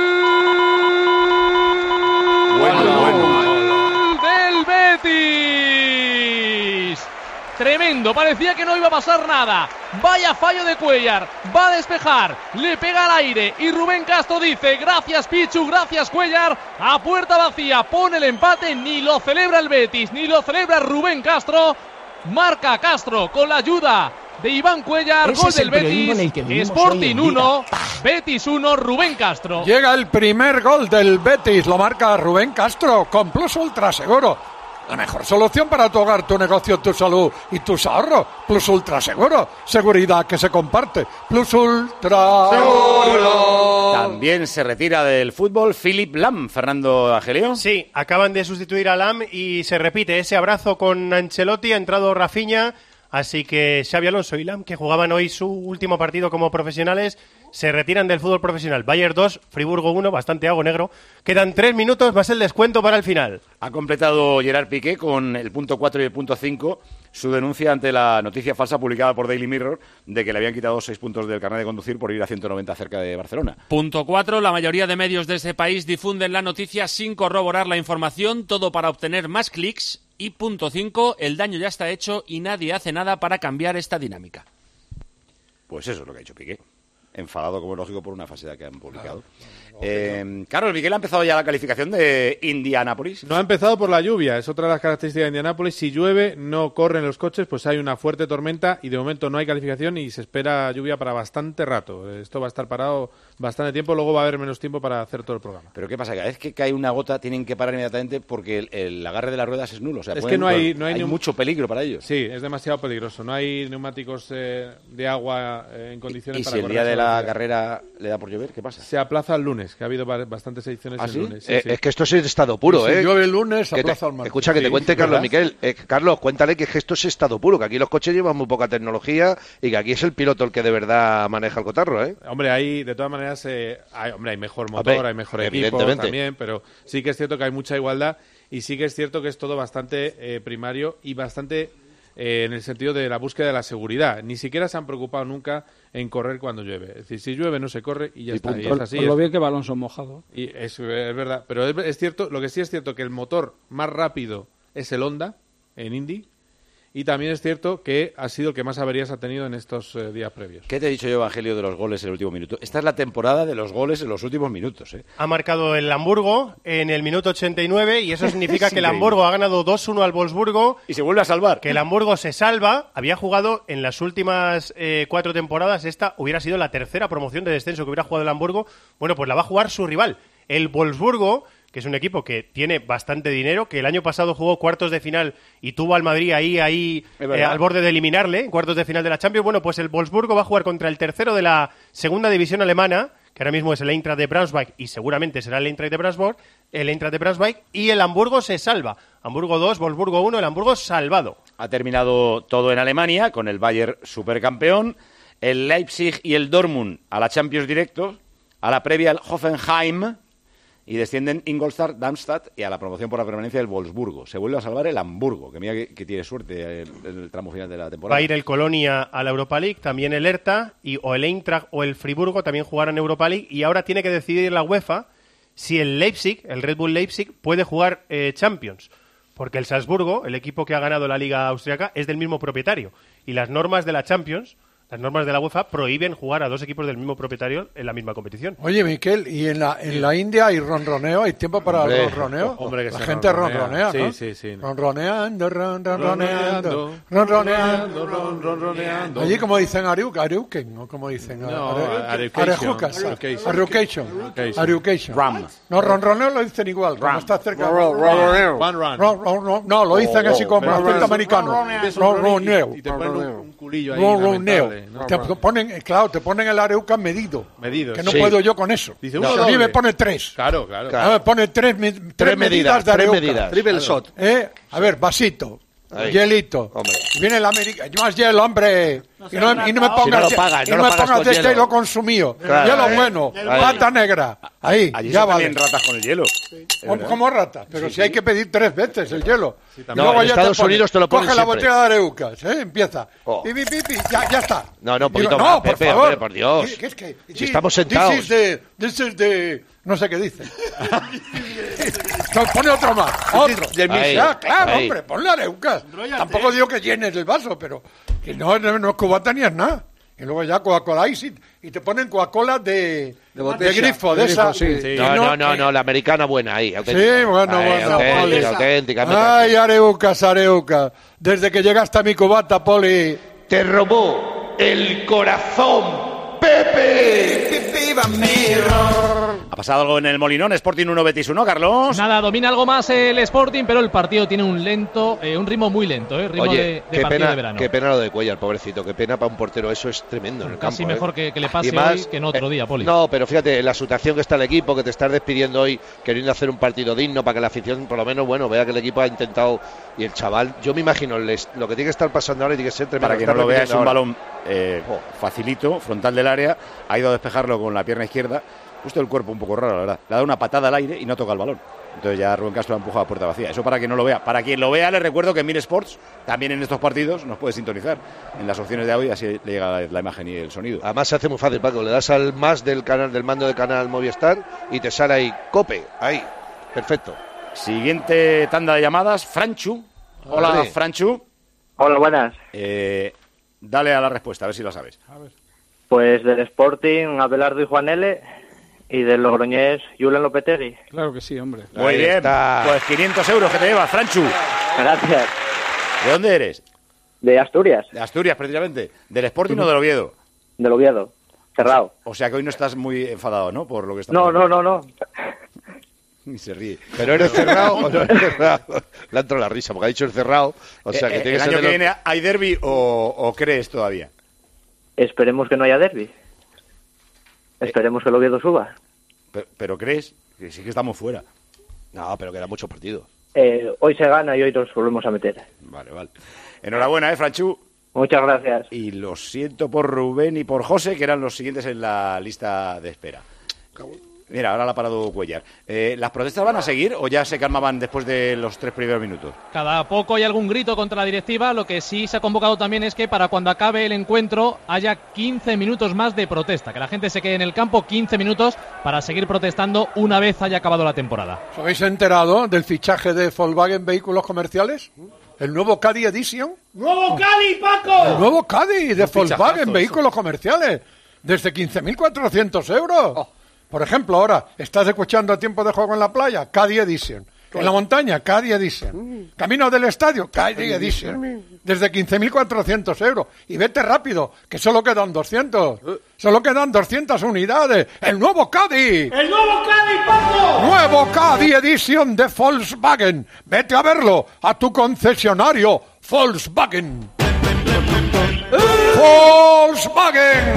[SPEAKER 1] Bueno.
[SPEAKER 3] Del Betis. Tremendo, parecía que no iba a pasar nada. Vaya fallo de Cuéllar, va a despejar, le pega al aire y Rubén Castro dice: gracias Pichu, gracias Cuéllar. A puerta vacía pone el empate, ni lo celebra el Betis, ni lo celebra Rubén Castro. Marca Castro con la ayuda de Iván Cuéllar, gol del Betis, Sporting 1, Betis 1, Rubén Castro.
[SPEAKER 2] Llega el primer gol del Betis, lo marca Rubén Castro, con plus ultra seguro. La mejor solución para tu hogar, tu negocio, tu salud y tus ahorros. Plus Ultra Seguro. Seguridad que se comparte. Plus Ultra Seguro.
[SPEAKER 1] También se retira del fútbol Philipp Lahm, Fernando Angelio.
[SPEAKER 4] Sí, acaban de sustituir a Lahm y se repite ese abrazo con Ancelotti. Ha entrado Rafinha, así que Xabi Alonso y Lahm, que jugaban hoy su último partido como profesionales, se retiran del fútbol profesional. Bayern 2, Friburgo 1, bastante algo negro. Quedan 3 minutos más el descuento para el final.
[SPEAKER 1] Ha completado Gerard Piqué con el punto 4 y el punto 5 su denuncia ante la noticia falsa publicada por Daily Mirror de que le habían quitado 6 puntos del carnet de conducir por ir a 190 cerca de Barcelona.
[SPEAKER 13] Punto 4. La mayoría de medios de este país difunden la noticia sin corroborar la información, todo para obtener más clics. Y punto 5. El daño ya está hecho y nadie hace nada para cambiar esta dinámica.
[SPEAKER 1] Pues eso es lo que ha hecho Piqué. Enfadado, como es lógico, por una falsedad que han publicado. Carlos, Miguel, ¿ha empezado ya la calificación de Indianápolis?
[SPEAKER 15] No ha empezado por la lluvia, es otra de las características de Indianápolis. Si llueve, no corren los coches, pues hay una fuerte tormenta y de momento no hay calificación y se espera lluvia para bastante rato. Esto va a estar parado bastante tiempo, luego va a haber menos tiempo para hacer todo el programa.
[SPEAKER 1] Pero ¿qué pasa? Cada vez que cae una gota tienen que parar inmediatamente porque el agarre de las ruedas es nulo. O sea,
[SPEAKER 15] es que no hay
[SPEAKER 1] mucho peligro para ellos.
[SPEAKER 15] Sí, es demasiado peligroso. No hay neumáticos de agua en condiciones para correr.
[SPEAKER 1] ¿Y si el día de la carrera le da por llover, qué pasa?
[SPEAKER 15] Se aplaza el lunes, que ha habido bastantes ediciones el lunes.
[SPEAKER 8] Sí, sí. Es que esto es estado puro,
[SPEAKER 2] Si llueve el lunes, aplaza el martes.
[SPEAKER 8] Escucha, que te cuente Carlos Miquel. Carlos, cuéntale que esto es estado puro, que aquí los coches llevan muy poca tecnología y que aquí es el piloto el que de verdad maneja el cotarro, ¿eh?
[SPEAKER 15] Hombre, de todas maneras, hay mejor motor, hay mejor equipo también, pero sí que es cierto que hay mucha igualdad y sí que es cierto que es todo bastante primario y bastante en el sentido de la búsqueda de la seguridad. Ni siquiera se han preocupado nunca en correr cuando llueve. Es decir, si llueve no se corre y ya está. Y es así.
[SPEAKER 11] Por lo bien que va Alonso mojado.
[SPEAKER 15] Y es verdad. Pero es cierto, lo que sí es cierto que el motor más rápido es el Honda en Indy. Y también es cierto que ha sido el que más averías ha tenido en estos días previos.
[SPEAKER 1] ¿Qué te he dicho yo, Evangelio, de los goles en el último minuto? Esta es la temporada de los goles en los últimos minutos, ¿eh?
[SPEAKER 4] Ha marcado el Hamburgo en el minuto 89 y eso significa que el Hamburgo ha ganado 2-1 al Wolfsburgo.
[SPEAKER 1] Y se vuelve a salvar.
[SPEAKER 4] Que el Hamburgo se salva. Había jugado en las últimas 4 temporadas. Esta hubiera sido la tercera promoción de descenso que hubiera jugado el Hamburgo. Bueno, pues la va a jugar su rival, el Wolfsburgo, que es un equipo que tiene bastante dinero, que el año pasado jugó cuartos de final y tuvo al Madrid ahí al borde de eliminarle en cuartos de final de la Champions. Bueno, pues el Wolfsburgo va a jugar contra el tercero de la segunda división alemana, que ahora mismo es el Eintracht de Braunschweig y seguramente será el Eintracht de Braunschweig, y el Hamburgo se salva. Hamburgo 2, Wolfsburgo 1, el Hamburgo salvado.
[SPEAKER 1] Ha terminado todo en Alemania con el Bayern supercampeón, el Leipzig y el Dortmund a la Champions directo, a la previa el Hoffenheim, y descienden Ingolstadt, Darmstadt y a la promoción por la permanencia del Wolfsburgo. Se vuelve a salvar el Hamburgo, que mira que tiene suerte en el tramo final de la temporada.
[SPEAKER 4] Va a ir el Colonia a la Europa League, también el Hertha, o el Eintracht o el Friburgo también jugarán en Europa League, y ahora tiene que decidir la UEFA si el Leipzig, el Red Bull Leipzig, puede jugar Champions. Porque el Salzburgo, el equipo que ha ganado la Liga Austriaca, es del mismo propietario. Y las normas de la Champions, las normas de la UEFA, prohíben jugar a dos equipos del mismo propietario en la misma competición.
[SPEAKER 2] Oye, Miquel, ¿y en la India hay ronroneo? ¿Hay tiempo para el ronroneo?
[SPEAKER 15] Hombre, que
[SPEAKER 2] la gente ronronea, ¿no?
[SPEAKER 15] Sí.
[SPEAKER 2] Ronroneando. Allí como dicen Ariuken, ¿no? Como dicen Ariucation. No, ronroneo lo dicen igual, cuando está cerca. No, lo dicen así como acento americano. Ronroneo.
[SPEAKER 15] Y te ponen un culillo ahí.
[SPEAKER 2] Te ponen el Areuca medido. Que no
[SPEAKER 15] sí.
[SPEAKER 2] puedo yo con eso.
[SPEAKER 15] Dice,
[SPEAKER 2] a mí me pone 3.
[SPEAKER 15] Claro.
[SPEAKER 2] Me pone tres medidas de Areuca.
[SPEAKER 8] Triple shot.
[SPEAKER 2] A ver, vasito. Hielito. Viene el americano. Más hielo, hombre. Y no me pongas de este hielo consumido. Hielo bueno. Pata negra. Ahí,
[SPEAKER 1] allí
[SPEAKER 2] ya
[SPEAKER 1] vale. Ratas con el hielo.
[SPEAKER 2] ¿Cómo ratas? Pero si hay que pedir 3 veces el hielo.
[SPEAKER 8] No, en Estados Unidos te lo ponen
[SPEAKER 2] coge
[SPEAKER 8] siempre.
[SPEAKER 2] la botella de Areucas, empieza. Pipi, ya está.
[SPEAKER 8] No, un poquito más, Pepe, hombre, por Dios.
[SPEAKER 2] ¿Qué es que?
[SPEAKER 8] Si estamos sentados.
[SPEAKER 2] This is the... No sé qué dice. Pone otro más. Otro. Claro, hombre, ponle Areucas. Tampoco digo que llenes el vaso, pero que no es cubata ni es nada. Y luego ya Coca-Cola Ice y te ponen Coca-Cola de grifo, de esa.
[SPEAKER 8] Sí. No, la americana buena ahí.
[SPEAKER 2] Sí, bueno.
[SPEAKER 8] Auténtica.
[SPEAKER 2] Ay, Areucas. Desde que llegaste a mi cubata, Poli.
[SPEAKER 8] Te robó el corazón, Pepe.
[SPEAKER 1] pasado algo en el Molinón? Sporting 1, Betis 1, Carlos.
[SPEAKER 3] Nada, domina algo más el Sporting, pero el partido tiene un ritmo muy lento, ritmo de partido de verano.
[SPEAKER 8] Qué pena lo de Cuellar, pobrecito, qué pena para un portero, eso es tremendo en el campo.
[SPEAKER 3] Casi mejor que le pase más, hoy que no otro día, Poli.
[SPEAKER 8] No, pero fíjate, la situación que está el equipo, que te estás despidiendo hoy, queriendo hacer un partido digno para que la afición, por lo menos, vea que el equipo ha intentado, y el chaval, yo me imagino, lo que tiene que estar pasando ahora y tiene que ser tremendo.
[SPEAKER 1] Para que no lo vea, es un balón facilito, frontal del área, ha ido a despejarlo con la pierna izquierda, justo el cuerpo un poco raro, la verdad. Le ha dado una patada al aire y no toca el balón. Entonces ya Rubén Castro ha empujado a puerta vacía. Eso para quien no lo vea. Para quien lo vea, les recuerdo que en Min Sports, también en estos partidos, nos puede sintonizar en las opciones de audio, así le llega la imagen y el sonido.
[SPEAKER 8] Además se hace muy fácil, Paco. Le das al más del mando del canal Movistar y te sale ahí, Cope, ahí. Perfecto.
[SPEAKER 1] Siguiente tanda de llamadas, Franchu. Hola, Franchu.
[SPEAKER 16] Hola, buenas.
[SPEAKER 1] Dale a la respuesta, a ver si la sabes.
[SPEAKER 2] A ver.
[SPEAKER 16] Pues del Sporting, Abelardo y Juan L. Y del Logroñés, Julen Lopetegui.
[SPEAKER 11] Claro que sí, hombre.
[SPEAKER 1] Muy bien, pues 500 euros que te llevas, Franchu.
[SPEAKER 16] Gracias.
[SPEAKER 1] ¿De dónde eres?
[SPEAKER 16] De Asturias.
[SPEAKER 1] De Asturias, precisamente. ¿Del Sporting o del Oviedo?
[SPEAKER 16] Del Oviedo, cerrado.
[SPEAKER 1] O sea que hoy no estás muy enfadado, ¿no? Por lo que está
[SPEAKER 16] pasando. No.
[SPEAKER 1] Y se ríe.
[SPEAKER 8] ¿Pero eres cerrado o no eres cerrado? Le ha entrado la risa, porque ha dicho el cerrado. O sea que
[SPEAKER 1] ¿el año que viene hay derbi o crees todavía?
[SPEAKER 16] Esperemos que no haya derbi. Esperemos que el Oviedo suba.
[SPEAKER 1] Pero crees que sí que estamos fuera.
[SPEAKER 8] No, pero quedan muchos partidos.
[SPEAKER 16] Hoy se gana y hoy nos volvemos a meter.
[SPEAKER 1] Vale. Enhorabuena, Franchu.
[SPEAKER 16] Muchas gracias.
[SPEAKER 1] Y lo siento por Rubén y por José, que eran los siguientes en la lista de espera. Mira, ahora la ha parado Cuellar. ¿Las protestas van a seguir o ya se calmaban después de los 3 primeros minutos?
[SPEAKER 3] Cada poco hay algún grito contra la directiva. Lo que sí se ha convocado también es que para cuando acabe el encuentro haya 15 minutos más de protesta. Que la gente se quede en el campo 15 minutos para seguir protestando una vez haya acabado la temporada.
[SPEAKER 2] ¿Os habéis enterado del fichaje de Volkswagen Vehículos Comerciales? ¿El nuevo Caddy Edition?
[SPEAKER 5] ¡Nuevo Caddy, Paco!
[SPEAKER 2] El nuevo Caddy de Volkswagen Vehículos Comerciales. Desde 15.400 euros. Por ejemplo, ahora, ¿estás escuchando a tiempo de juego en la playa? Caddy Edition. En la montaña, Caddy Edition. Camino del estadio, Caddy Edition. Desde 15.400 euros. Y vete rápido, que solo quedan 200. Solo quedan 200 unidades. ¡El nuevo Caddy!
[SPEAKER 5] ¡El nuevo Caddy, Paco!
[SPEAKER 2] ¡Nuevo Caddy Edition de Volkswagen! Vete a verlo a tu concesionario Volkswagen. ¡Volkswagen!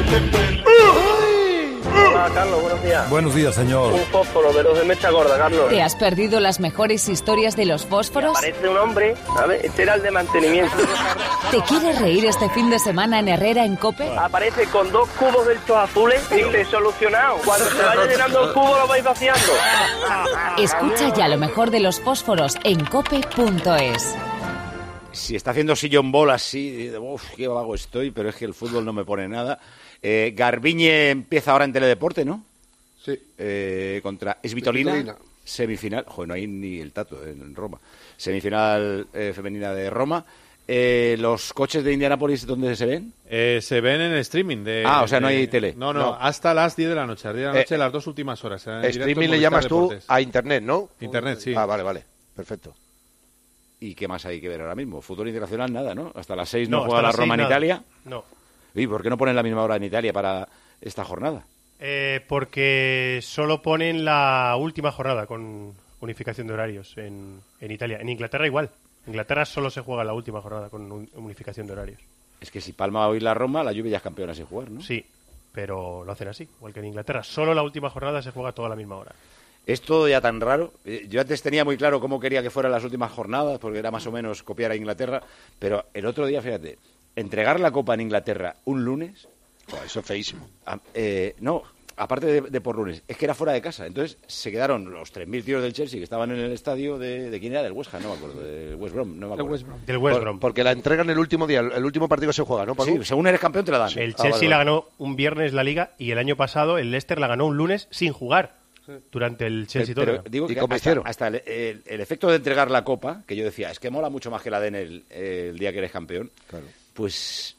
[SPEAKER 16] Hola, Carlos, buenos días.
[SPEAKER 17] Buenos días, señor.
[SPEAKER 16] Un fósforo de los de mecha gorda, Carlos.
[SPEAKER 18] ¿Te has perdido las mejores historias de los fósforos?
[SPEAKER 16] Parece un hombre, ¿sabes? Este era el de mantenimiento.
[SPEAKER 18] ¿Te quieres reír este fin de semana en Herrera, en COPE?
[SPEAKER 16] Aparece con 2 cubos de estos azules y dice, solucionado. Cuando se vaya llenando el cubo lo vais vaciando.
[SPEAKER 18] Escucha ya lo mejor de los fósforos en cope.es.
[SPEAKER 1] Si está haciendo sillón bol así, qué vago estoy, pero es que el fútbol no me pone nada. Garbiñe empieza ahora en Teledeporte, ¿no?
[SPEAKER 10] Sí.
[SPEAKER 1] Contra Svitolina. Semifinal. Joder, no hay ni el tato en Roma. Semifinal femenina de Roma. ¿Los coches de Indianápolis dónde se ven?
[SPEAKER 15] Se ven en el streaming.
[SPEAKER 1] O sea, no hay tele.
[SPEAKER 15] No, hasta las 10 de la noche. A las 10 de la noche, las 2 últimas horas.
[SPEAKER 8] Streaming le llamas tú a Internet, ¿no?
[SPEAKER 15] Internet, sí.
[SPEAKER 8] Vale. Perfecto.
[SPEAKER 1] ¿Y qué más hay que ver ahora mismo? Fútbol internacional, nada, ¿no? Hasta las 6 no juega la Roma en Italia.
[SPEAKER 4] No.
[SPEAKER 1] ¿Y por qué no ponen la misma hora en Italia para esta jornada?
[SPEAKER 4] Porque solo ponen la última jornada con unificación de horarios en Italia. En Inglaterra igual. En Inglaterra solo se juega la última jornada con unificación de horarios.
[SPEAKER 1] Es que si palma hoy la Roma, la Juve ya es campeona sin jugar, ¿no?
[SPEAKER 4] Sí, pero lo hacen así, igual que en Inglaterra. Solo la última jornada se juega toda a la misma hora.
[SPEAKER 1] Es todo ya tan raro. Yo antes tenía muy claro cómo quería que fueran las últimas jornadas, porque era más o menos copiar a Inglaterra, pero el otro día, fíjate, entregar la Copa en Inglaterra un lunes...
[SPEAKER 8] eso es feísimo.
[SPEAKER 1] No, aparte de por lunes, es que era fuera de casa. Entonces se quedaron los 3.000 tíos del Chelsea que estaban en el estadio de ¿quién era? Del West Ham, no me acuerdo, del West Brom, no me acuerdo.
[SPEAKER 4] Del West Brom.
[SPEAKER 8] Porque la entregan el último día, el último partido que se juega, ¿no, Paco?
[SPEAKER 1] Sí, según eres campeón te la dan.
[SPEAKER 4] El Chelsea la ganó un viernes la Liga y el año pasado el Leicester la ganó un lunes sin jugar. Durante el Chelsea
[SPEAKER 1] pero digo que hasta el efecto de entregar la copa, que yo decía, es que mola mucho más que la den el día que eres campeón, claro. Pues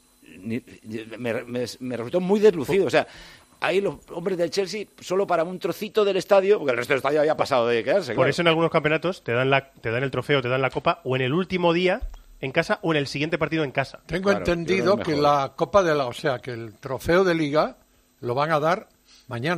[SPEAKER 1] me resultó muy deslucido. O sea, ahí los hombres del Chelsea solo para un trocito del estadio, porque el resto del estadio había pasado de quedarse.
[SPEAKER 4] Por eso en algunos campeonatos te dan el trofeo, te dan la copa, o en el último día en casa o en el siguiente partido en casa.
[SPEAKER 2] Tengo entendido que la copa que el trofeo de Liga lo van a dar mañana.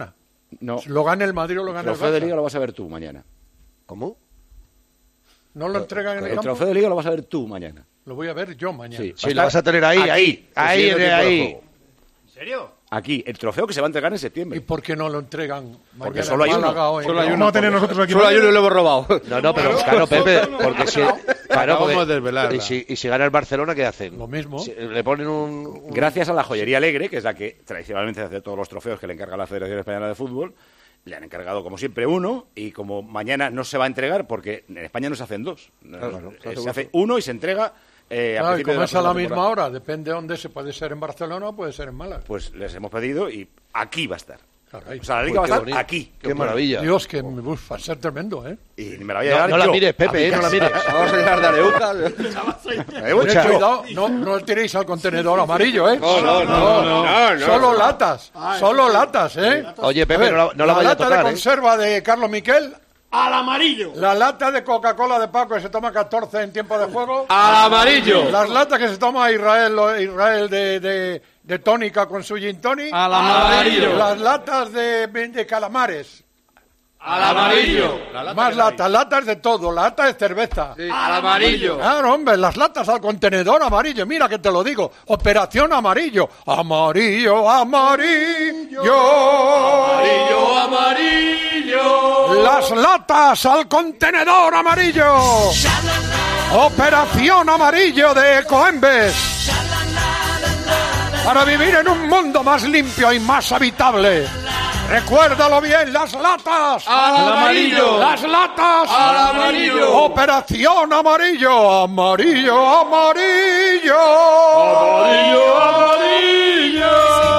[SPEAKER 1] No.
[SPEAKER 2] Lo gane el Madrid o lo gane el Barça.
[SPEAKER 1] El trofeo de Liga lo vas a ver tú mañana.
[SPEAKER 8] ¿Cómo?
[SPEAKER 2] ¿No lo entregan en el campo?
[SPEAKER 1] El trofeo de Liga lo vas a ver tú mañana.
[SPEAKER 2] Lo voy a ver yo mañana.
[SPEAKER 8] Sí, lo vas a tener ahí.
[SPEAKER 4] ¿En serio?
[SPEAKER 1] Aquí, el trofeo que se va a entregar en septiembre.
[SPEAKER 2] ¿Y por qué no lo entregan mañana?
[SPEAKER 1] Porque solo hay uno.
[SPEAKER 10] Solo hay uno. No tener nosotros aquí.
[SPEAKER 9] Solo hay uno y lo hemos robado.
[SPEAKER 8] No, pero claro, Pepe, porque si... Claro,
[SPEAKER 15] Vamos a desvelarla.
[SPEAKER 8] y si gana el Barcelona, ¿qué hacen?
[SPEAKER 2] Lo mismo.
[SPEAKER 8] Le ponen un...
[SPEAKER 1] Gracias a la Joyería Alegre, que es la que tradicionalmente hace todos los trofeos que le encarga la Federación Española de Fútbol, le han encargado, como siempre, uno, y como mañana no se va a entregar, porque en España no se hacen dos. Se hace uno y se entrega...
[SPEAKER 2] y como es a la misma hora, depende de dónde se puede ser en Barcelona o puede ser en Málaga.
[SPEAKER 1] Pues les hemos pedido y aquí va a estar.
[SPEAKER 2] Caray.
[SPEAKER 1] O sea, la Liga va a estar aquí.
[SPEAKER 8] Qué maravilla.
[SPEAKER 2] Dios, que va a ser tremendo, ¿eh?
[SPEAKER 1] Y me la voy a llevar
[SPEAKER 8] no la mires, Pepe, no la mires.
[SPEAKER 9] Vamos a llegar de Areuca.
[SPEAKER 2] Cuidado, no le tiréis al contenedor amarillo, ¿eh?
[SPEAKER 8] No.
[SPEAKER 2] Solo latas, solo latas, ¿eh?
[SPEAKER 8] Oye, Pepe, no la vaya a tocar,
[SPEAKER 2] lata de conserva de Carlos Miquel.
[SPEAKER 5] ¡Al amarillo!
[SPEAKER 2] La lata de Coca-Cola de Paco que se toma 14 en tiempo de juego.
[SPEAKER 9] ¡Al amarillo!
[SPEAKER 2] Las latas que se toma Israel de tónica con su gin tonic.
[SPEAKER 9] ¡Al amarillo!
[SPEAKER 2] Las latas de calamares.
[SPEAKER 9] ¡Al amarillo!
[SPEAKER 2] Más latas de todo, latas de cerveza.
[SPEAKER 9] Sí, ¡al amarillo!
[SPEAKER 2] Claro, hombre, las latas al contenedor amarillo. Mira que te lo digo. Operación amarillo. Amarillo, amarillo.
[SPEAKER 9] Amarillo, amarillo.
[SPEAKER 2] Las latas al contenedor amarillo. Operación amarillo de Coembes. Para vivir en un mundo más limpio y más habitable. Recuérdalo bien, las latas.
[SPEAKER 9] ¡Al amarillo!
[SPEAKER 2] Las latas.
[SPEAKER 9] ¡Al amarillo!
[SPEAKER 2] Operación amarillo. Amarillo, amarillo.
[SPEAKER 9] Amarillo, amarillo.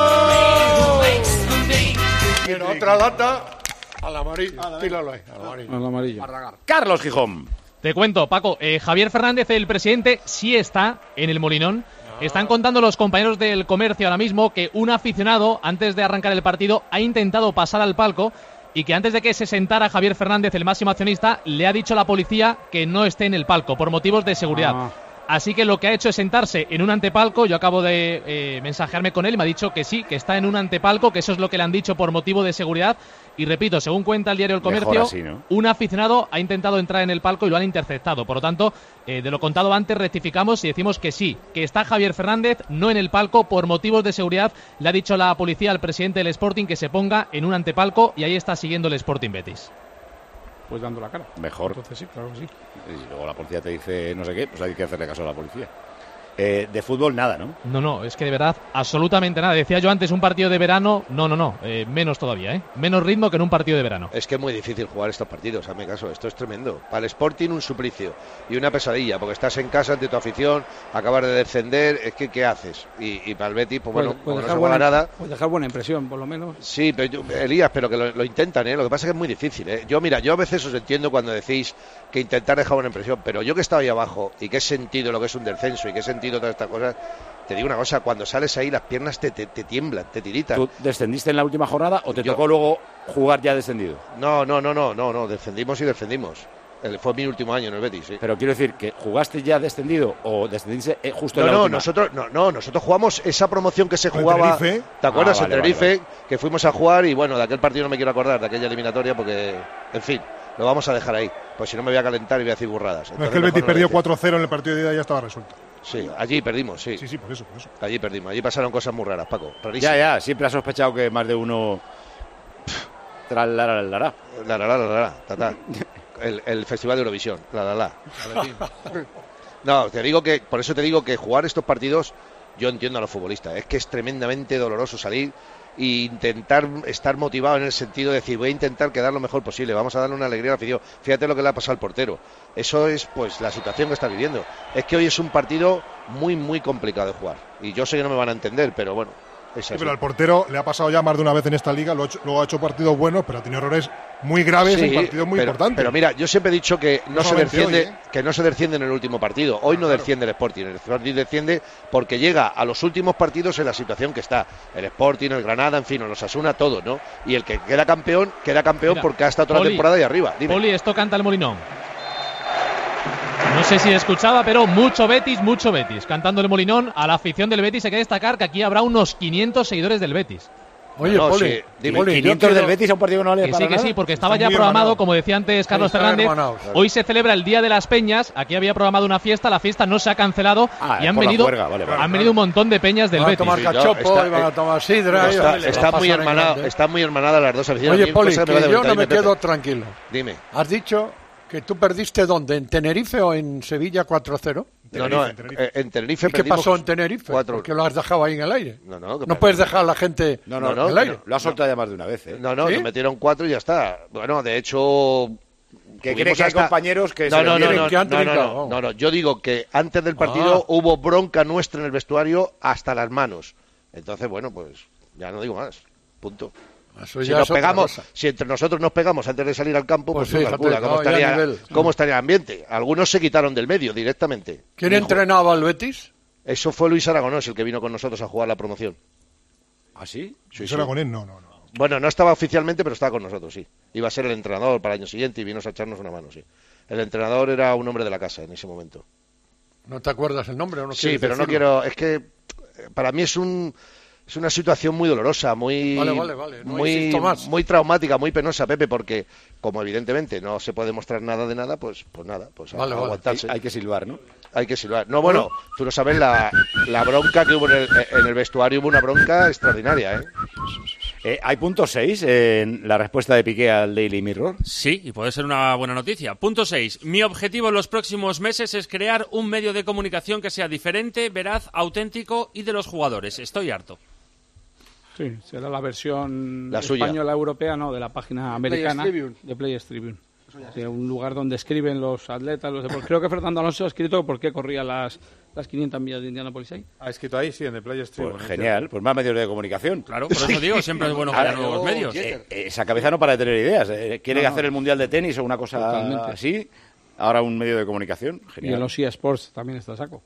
[SPEAKER 2] En otra lata. Al amarillo. Tíralo ahí, al amarillo.
[SPEAKER 11] Al amarillo.
[SPEAKER 1] Carlos Gijón.
[SPEAKER 3] Te cuento, Paco. Javier Fernández, el presidente, sí está en el Molinón. Están contando los compañeros del Comercio ahora mismo que un aficionado, antes de arrancar el partido, ha intentado pasar al palco y que antes de que se sentara Javier Fernández, el máximo accionista, le ha dicho a la policía que no esté en el palco por motivos de seguridad. Así que lo que ha hecho es sentarse en un antepalco. Yo acabo de mensajearme con él y me ha dicho que sí, que está en un antepalco, que eso es lo que le han dicho por motivo de seguridad. Y repito, según cuenta el diario El Comercio,
[SPEAKER 1] así, ¿no?
[SPEAKER 3] Un aficionado ha intentado entrar en el palco y lo han interceptado. Por lo tanto, de lo contado antes, rectificamos y decimos que sí, que está Javier Fernández no en el palco por motivos de seguridad. Le ha dicho la policía al presidente del Sporting que se ponga en un antepalco y ahí está siguiendo el Sporting Betis.
[SPEAKER 11] Pues dando la cara.
[SPEAKER 1] Mejor.
[SPEAKER 11] Entonces sí, claro que sí.
[SPEAKER 1] Y luego la policía te dice no sé qué, pues hay que hacerle caso a la policía. De fútbol nada, ¿no?
[SPEAKER 3] No, es que de verdad, absolutamente nada. Decía yo antes un partido de verano, no, menos todavía, ¿eh? Menos ritmo que en un partido de verano.
[SPEAKER 8] Es que es muy difícil jugar estos partidos, hazme caso, esto es tremendo. Para el Sporting un suplicio y una pesadilla, porque estás en casa ante tu afición, acabas de descender, es que ¿qué haces? Y para el Betis, pues bueno, como no se juega nada...
[SPEAKER 11] Puedes dejar buena impresión, por lo menos.
[SPEAKER 8] Sí, pero Elías, pero que lo intentan, ¿eh? Lo que pasa es que es muy difícil, ¿eh? Yo a veces os entiendo cuando decís que intentar dejar buena impresión, pero yo que estaba ahí abajo y que he sentido lo que es un descenso y que he sentido todas estas cosas, te digo una cosa, cuando sales ahí las piernas te tiemblan, te tiritan.
[SPEAKER 1] ¿Tú descendiste en la última jornada o te tocó luego jugar ya descendido?
[SPEAKER 8] No, descendimos y defendimos. Fue mi último año en el Betis, sí.
[SPEAKER 1] Pero quiero decir, ¿que jugaste ya descendido o descendiste justo en la última?
[SPEAKER 8] Nosotros jugamos esa promoción que se jugaba,
[SPEAKER 10] Tenerife.
[SPEAKER 8] ¿Te acuerdas?
[SPEAKER 1] Vale,
[SPEAKER 8] en Tenerife,
[SPEAKER 1] vale.
[SPEAKER 8] Que fuimos a jugar y bueno, de aquel partido no me quiero acordar, de aquella eliminatoria porque, en fin, lo vamos a dejar ahí, pues si no me voy a calentar y voy a decir burradas.
[SPEAKER 10] No, es que el Betis perdió 4-0 en el partido de ida y ya estaba resuelto.
[SPEAKER 8] Sí, allí perdimos, sí.
[SPEAKER 10] Sí, por eso.
[SPEAKER 8] Allí perdimos, allí pasaron cosas muy raras, Paco, rarísimas.
[SPEAKER 1] Ya, siempre has sospechado que más de uno... Tralará.
[SPEAKER 8] Tatá. El Festival de Eurovisión, No, por eso te digo que jugar estos partidos, yo entiendo a los futbolistas, es que es tremendamente doloroso salir e intentar estar motivado en el sentido de decir, voy a intentar quedar lo mejor posible, vamos a darle una alegría al afición. Fíjate lo que le ha pasado al portero. Eso es pues la situación que está viviendo. Es que hoy es un partido muy, muy complicado de jugar. Y yo sé que no me van a entender, pero bueno.
[SPEAKER 10] Sí, pero al portero le ha pasado ya más de una vez en esta liga, luego ha hecho partidos buenos, pero ha tenido errores muy graves en partidos muy importantes.
[SPEAKER 8] Pero mira, yo siempre he dicho que no se desciende,
[SPEAKER 10] hoy,
[SPEAKER 8] que no se desciende en el último partido. Hoy no desciende el Sporting. El Sporting desciende porque llega a los últimos partidos en la situación que está. El Sporting, el Granada, en fin, el Osasuna, todo, ¿no? Y el que queda campeón mira, porque ha estado toda la temporada ahí arriba. Dime.
[SPEAKER 3] Poli, esto canta el Molinón. No sé si escuchaba, pero mucho Betis, cantando el Molinón. A la afición del Betis hay que destacar que aquí habrá unos 500 seguidores del Betis.
[SPEAKER 2] Oye,
[SPEAKER 1] no,
[SPEAKER 2] Poli,
[SPEAKER 1] sí, dime, 500 del Betis a un partido que no vale para nada.
[SPEAKER 3] Sí, porque estaba ya programado, como decía antes Carlos Fernández. Hoy se celebra el Día de las Peñas. Aquí había programado una fiesta, la fiesta no se ha cancelado y han venido un montón de peñas del Betis.
[SPEAKER 2] Van a tomar cachopo, van a tomar sidra.
[SPEAKER 8] Están muy hermanadas las dos aficiones.
[SPEAKER 2] Oye, Poli, que yo no me quedo tranquilo.
[SPEAKER 8] Dime.
[SPEAKER 2] ¿Has dicho que tú perdiste dónde? ¿En Tenerife o en Sevilla 4-0?
[SPEAKER 8] No, en Tenerife.
[SPEAKER 2] ¿Y qué pasó en Tenerife? Porque lo has dejado ahí en el aire. No puedes dejar a la gente en el aire.
[SPEAKER 1] Lo has soltado ya más de una vez.
[SPEAKER 8] No, nos metieron 4 y ya está. Bueno, de hecho...
[SPEAKER 1] ¿Que cree que hay compañeros que
[SPEAKER 8] No, yo digo que antes del partido hubo bronca nuestra en el vestuario hasta las manos. Entonces, bueno, pues ya no digo más. Punto. Si entre nosotros nos pegamos antes de salir al campo, pues calcula cómo estaría el ambiente. Algunos se quitaron del medio directamente.
[SPEAKER 2] ¿Quién entrenaba al Betis?
[SPEAKER 8] Eso fue Luis Aragonés, el que vino con nosotros a jugar la promoción.
[SPEAKER 1] ¿Ah, sí?
[SPEAKER 10] Luis Aragonés no.
[SPEAKER 8] Bueno, no estaba oficialmente, pero estaba con nosotros, sí. Iba a ser el entrenador para el año siguiente y vino a echarnos una mano, sí. El entrenador era un hombre de la casa en ese momento.
[SPEAKER 2] ¿No te acuerdas el nombre?
[SPEAKER 8] Sí, pero no quiero... Es que para mí es una situación muy dolorosa, muy traumática, muy penosa, Pepe, porque como evidentemente no se puede mostrar nada de nada, pues aguantarse.
[SPEAKER 1] Hay que silbar, ¿no?
[SPEAKER 8] Hay que silbar. No, bueno, tú no sabes la bronca que hubo en el vestuario, hubo una bronca extraordinaria,
[SPEAKER 1] ¿Hay punto 6 en la respuesta de Piqué al Daily Mirror?
[SPEAKER 13] Sí, y puede ser una buena noticia. Punto 6. Mi objetivo en los próximos meses es crear un medio de comunicación que sea diferente, veraz, auténtico y de los jugadores. Estoy harto.
[SPEAKER 11] Sí, será la versión
[SPEAKER 8] suya.
[SPEAKER 11] Española europea, no, de la página americana de Players Tribune. Sí, un lugar donde escriben los atletas, creo que Fernando Alonso ha escrito por qué corría las 500 millas de Indianapolis ahí.
[SPEAKER 15] Ha escrito ahí, sí, en The Players Tribune.
[SPEAKER 1] Pues genial, pues más medios de comunicación.
[SPEAKER 13] Claro, por eso digo, siempre es bueno crear nuevos medios.
[SPEAKER 1] Esa cabeza no para de tener ideas. Quiere hacer el Mundial de Tenis o una cosa así, ahora un medio de comunicación. Genial.
[SPEAKER 11] Y en los eSports también está saco.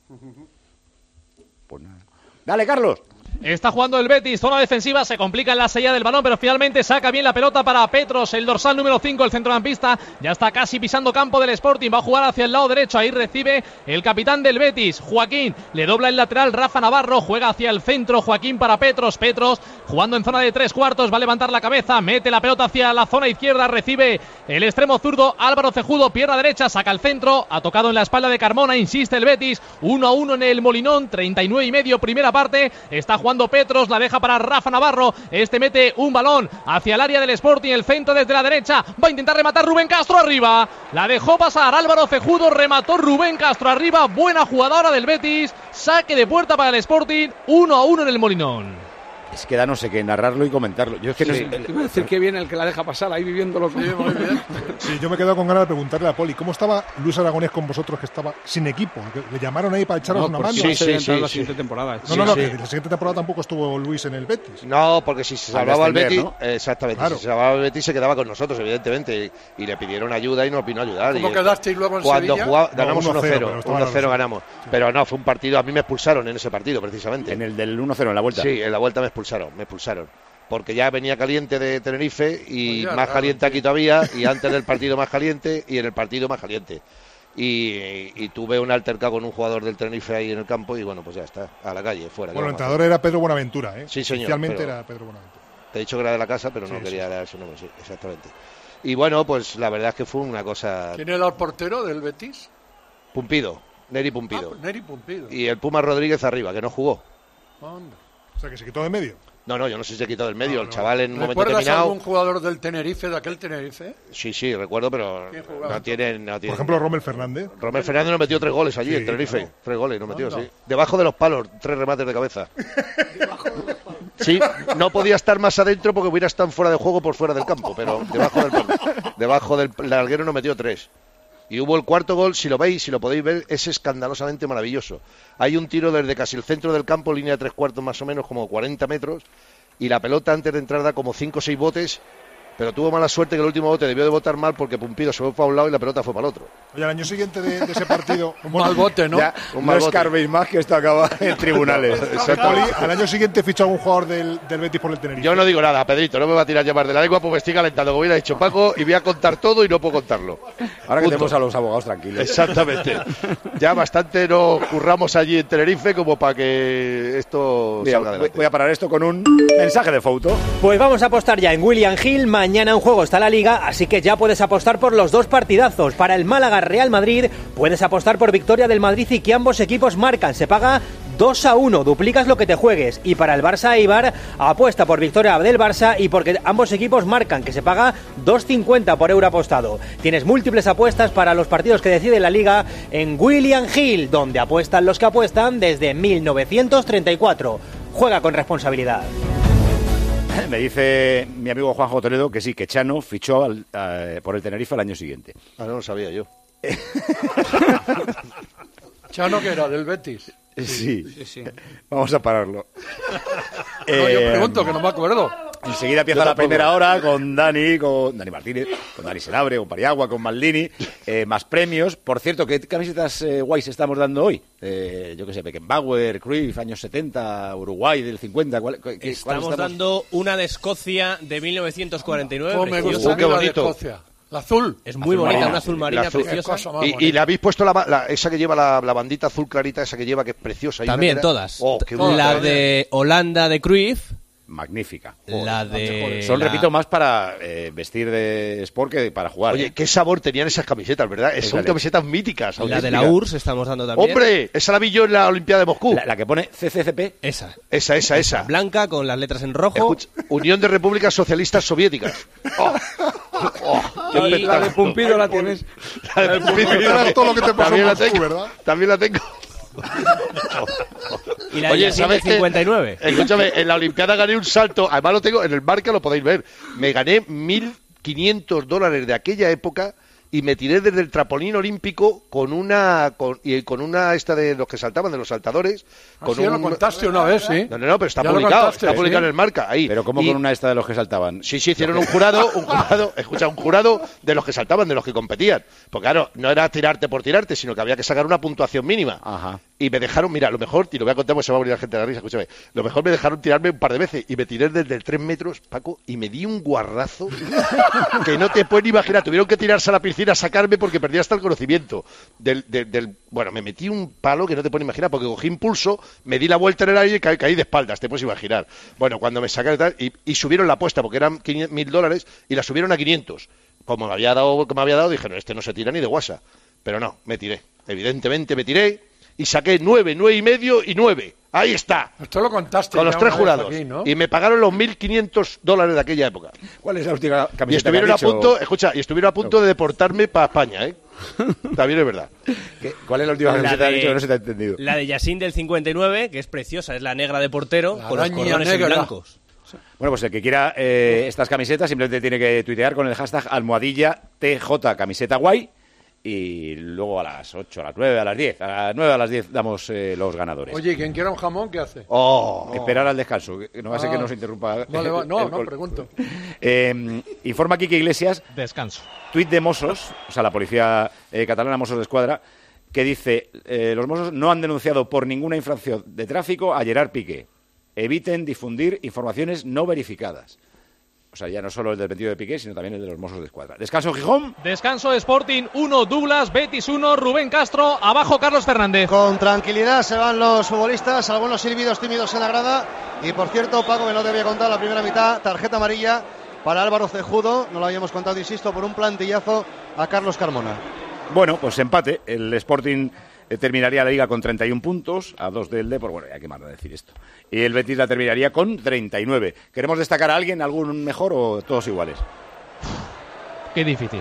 [SPEAKER 1] Pues nada. Dale, Carlos.
[SPEAKER 3] Está jugando el Betis, zona defensiva, se complica en la salida del balón, pero finalmente saca bien la pelota para Petros, el dorsal número 5, el centrocampista, ya está casi pisando campo del Sporting, va a jugar hacia el lado derecho, ahí recibe el capitán del Betis, Joaquín, le dobla el lateral, Rafa Navarro, juega hacia el centro, Joaquín para Petros, jugando en zona de 3/4, va a levantar la cabeza, mete la pelota hacia la zona izquierda, recibe el extremo zurdo, Álvaro Cejudo, pierna derecha, saca el centro, ha tocado en la espalda de Carmona, insiste el Betis, 1-1 en el Molinón, 39,5, primera parte, está jugando Petros, la deja para Rafa Navarro, mete un balón hacia el área del Sporting, el centro desde la derecha, va a intentar rematar Rubén Castro arriba, la dejó pasar Álvaro Cejudo, remató Rubén Castro arriba, buena jugadora del Betis, saque de puerta para el Sporting, 1-1 en el Molinón.
[SPEAKER 1] Es que da no sé qué narrarlo y comentarlo. Yo es que
[SPEAKER 11] iba a decir que viene el que la deja pasar ahí viviéndolo muy bien.
[SPEAKER 10] Sí, yo me he quedado con ganas de preguntarle a Poli, ¿cómo estaba Luis Aragonés con vosotros que estaba sin equipo? Le llamaron ahí para echaros una mano.
[SPEAKER 11] Sí. La siguiente temporada.
[SPEAKER 10] Que la siguiente temporada tampoco estuvo Luis en el Betis.
[SPEAKER 8] No, porque si se salvaba al Betis, ¿no? Exactamente, claro. Si se salvaba al Betis se quedaba con nosotros, evidentemente, y le pidieron ayuda y nos vino a ayudar.
[SPEAKER 2] ¿Cómo quedasteis luego en
[SPEAKER 8] Cuando
[SPEAKER 2] Sevilla?
[SPEAKER 8] Ganamos 1-0 ganamos. Pero no, fue un partido, a mí me expulsaron en ese partido, precisamente.
[SPEAKER 1] En el del 1-0 en la vuelta.
[SPEAKER 8] Sí, en la vuelta me expulsaron. Porque ya venía caliente de Tenerife y más caliente aquí todavía, y antes del partido más caliente y en el partido más caliente. Y tuve un altercado con un jugador del Tenerife ahí en el campo y bueno, pues ya está, a la calle, fuera.
[SPEAKER 10] Bueno, el entrenador era Pedro Buenaventura, ¿eh?
[SPEAKER 8] Sí, señor.
[SPEAKER 10] Oficialmente era Pedro Buenaventura.
[SPEAKER 8] Te he dicho que era de la casa, pero no quería dar su nombre, sí, exactamente. Y bueno, pues la verdad es que fue una cosa...
[SPEAKER 2] ¿Quién era el portero del Betis?
[SPEAKER 8] Pumpido, Neri Pumpido.
[SPEAKER 2] Pues Neri Pumpido.
[SPEAKER 8] Y el Puma Rodríguez arriba, que no jugó.
[SPEAKER 2] Anda.
[SPEAKER 10] O sea, que se quitó de medio.
[SPEAKER 8] No, yo no sé si se ha quitado del medio. El chaval en un momento determinado...
[SPEAKER 2] ¿Recuerdas algún jugador del Tenerife, de aquel Tenerife?
[SPEAKER 8] Sí, recuerdo, pero no tiene...
[SPEAKER 10] Por ejemplo, Rommel Fernández.
[SPEAKER 8] Rommel Fernández nos metió 3 goles allí en Tenerife. Claro. 3 goles nos metió, sí. Debajo de los palos, 3 remates de cabeza. Sí, no podía estar más adentro porque hubiera estado fuera de juego por fuera del campo, pero debajo del larguero nos metió 3. Y hubo el cuarto gol, si lo veis, si lo podéis ver, es escandalosamente maravilloso. Hay un tiro desde casi el centro del campo, línea de 3/4 más o menos, como 40 metros, y la pelota antes de entrar da como 5 o 6 botes pero tuvo mala suerte que el último bote debió de botar mal porque Pumpido se fue para un lado y la pelota fue para el otro.
[SPEAKER 10] Oye, al año siguiente de ese partido...
[SPEAKER 2] un mal bote, ¿no?
[SPEAKER 1] Ya, no escarbéis más que esto acaba en tribunales.
[SPEAKER 10] Al año siguiente fichó a un jugador del Betis por el Tenerife.
[SPEAKER 8] Yo no digo nada, Pedrito, no me va a tirar llamar de la lengua porque me estoy calentando, como hubiera dicho Paco, y voy a contar todo y no puedo contarlo.
[SPEAKER 1] Ahora que tenemos a los abogados tranquilos.
[SPEAKER 8] Exactamente. Ya bastante nos curramos allí en Tenerife como para que esto salga adelante.
[SPEAKER 1] Voy a parar esto con un mensaje de foto.
[SPEAKER 17] Pues vamos a apostar ya en William Hill. Mañana en juego está la Liga, así que ya puedes apostar por los dos partidazos. Para el Málaga-Real Madrid puedes apostar por victoria del Madrid y que ambos equipos marcan. Se paga 2-1, duplicas lo que te juegues. Y para el Barça-Eibar, apuesta por victoria del Barça y porque ambos equipos marcan, que se paga 2,50 por euro apostado. Tienes múltiples apuestas para los partidos que decide la Liga en William Hill, donde apuestan los que apuestan desde 1934. Juega con responsabilidad.
[SPEAKER 1] Me dice mi amigo Juanjo Toledo que sí, que Chano fichó por el Tenerife el año siguiente.
[SPEAKER 8] Ah, no lo sabía yo.
[SPEAKER 2] Chano, que era del Betis.
[SPEAKER 1] Sí. Vamos a pararlo.
[SPEAKER 2] No, yo pregunto, que no me acuerdo.
[SPEAKER 1] Enseguida empieza la primera hora con Dani Martínez, con Dani Senabre, con Pariagua, con Maldini, más premios. Por cierto, ¿qué camisetas guays estamos dando hoy? Yo qué sé, Beckenbauer, Cruyff, años 70, Uruguay del 50.
[SPEAKER 19] Estamos dando una de Escocia de 1949.
[SPEAKER 2] Oh, me gusta
[SPEAKER 8] qué bonito.
[SPEAKER 2] De Escocia. La azul.
[SPEAKER 19] Es muy bonita, una azul marina preciosa.
[SPEAKER 8] Y le habéis puesto esa que lleva la bandita azul clarita, esa que lleva, que es preciosa.
[SPEAKER 19] También todas.
[SPEAKER 8] Oh, qué
[SPEAKER 19] la de Holanda de Cruyff.
[SPEAKER 1] Magnífica.
[SPEAKER 19] La de...
[SPEAKER 1] Son, repito, más para vestir de sport que para jugar.
[SPEAKER 8] Oye, qué sabor tenían esas camisetas, ¿verdad? Son camisetas míticas.
[SPEAKER 19] La de la URSS estamos dando también.
[SPEAKER 8] ¡Hombre! Esa la vi yo en la Olimpiada de Moscú.
[SPEAKER 1] La que pone CCCP.
[SPEAKER 8] Esa.
[SPEAKER 19] Blanca con las letras en rojo.
[SPEAKER 8] Escucha, Unión de Repúblicas Socialistas Soviéticas.
[SPEAKER 11] Y la de Pumpido la tienes.
[SPEAKER 8] La de Pumpido.
[SPEAKER 10] Todo lo que te pasó en Moscú, ¿verdad?
[SPEAKER 8] También la tengo.
[SPEAKER 19] Y la de 59.
[SPEAKER 8] Escúchame, en la Olimpiada gané un salto, además lo tengo en el marca, lo podéis ver. Me gané $1.500 de aquella época y me tiré desde el trampolín olímpico con una esta de los que saltaban, de los saltadores.
[SPEAKER 2] Ya lo contaste una vez, ¿sí?
[SPEAKER 8] No, pero está publicado, en el marca, ahí.
[SPEAKER 1] Pero ¿cómo con una esta de los que saltaban?
[SPEAKER 8] Sí, hicieron un jurado de los que saltaban, de los que competían. Porque claro, no era tirarte por tirarte, sino que había que sacar una puntuación mínima.
[SPEAKER 1] Ajá.
[SPEAKER 8] Y me dejaron, mira, lo mejor, y lo voy a contar porque se va a morir la gente de la risa, escúchame, lo mejor me dejaron tirarme un par de veces y me tiré desde el 3 metros, Paco, y me di un guarrazo que no te puedes ni imaginar. Tuvieron que tirarse a la piscina a sacarme porque perdí hasta el conocimiento bueno, me metí un palo que no te puedes imaginar porque cogí impulso, me di la vuelta en el aire y caí de espaldas, te puedes imaginar. Bueno, cuando me sacaron y subieron la apuesta porque eran $1.000 y la subieron a 500. Como me había dado, dije, no, este no se tira ni de guasa. Pero no, me tiré. Evidentemente me tiré y saqué 9, 9,5 y 9. Ahí está.
[SPEAKER 2] Esto lo contaste.
[SPEAKER 8] Con los 3 jurados. Aquí, ¿no? Y me pagaron los $1.500 de aquella época.
[SPEAKER 1] ¿Cuál es la última camiseta?
[SPEAKER 8] Y estuvieron a punto de deportarme para España, ¿eh? También es verdad.
[SPEAKER 1] ¿Cuál es la última camiseta que ha dicho que no se te ha entendido?
[SPEAKER 19] La de Yacine del 59, que es preciosa, es la negra de portero, con los cordones en blancos.
[SPEAKER 1] Bueno, pues el que quiera estas camisetas simplemente tiene que tuitear con el hashtag ¡TJ camiseta guay! Y luego a las 8, a las 9, a las 10. A las 9, a las 10 damos los ganadores.
[SPEAKER 2] Oye, ¿quién quiera un jamón, qué hace?
[SPEAKER 1] Esperar al descanso, que no va a ser que nos interrumpa.
[SPEAKER 2] Vale, no, pregunto.
[SPEAKER 1] Informa Quique Iglesias.
[SPEAKER 3] Descanso.
[SPEAKER 1] Tuit de Mossos, o sea, la policía catalana, Mossos d'Esquadra, que dice, los Mossos no han denunciado por ninguna infracción de tráfico a Gerard Piqué. Eviten difundir informaciones no verificadas. O sea, ya no solo el del partido de Piqué, sino también el de los Mossos d'Esquadra. ¿Descanso, Gijón?
[SPEAKER 3] Descanso, Sporting 1, Douglas, Betis 1, Rubén Castro, abajo Carlos Fernández.
[SPEAKER 20] Con tranquilidad se van los futbolistas, algunos silbidos tímidos en la grada. Y por cierto, Paco, me lo te había contado la primera mitad, tarjeta amarilla para Álvaro Cejudo, no lo habíamos contado, insisto, por un plantillazo a Carlos Carmona.
[SPEAKER 1] Bueno, pues empate. El Sporting terminaría la Liga con 31 puntos, a 2 del Depor. Bueno, ya que más de decir esto. Y el Betis la terminaría con 39. ¿Queremos destacar a alguien, algún mejor o todos iguales?
[SPEAKER 3] Qué difícil.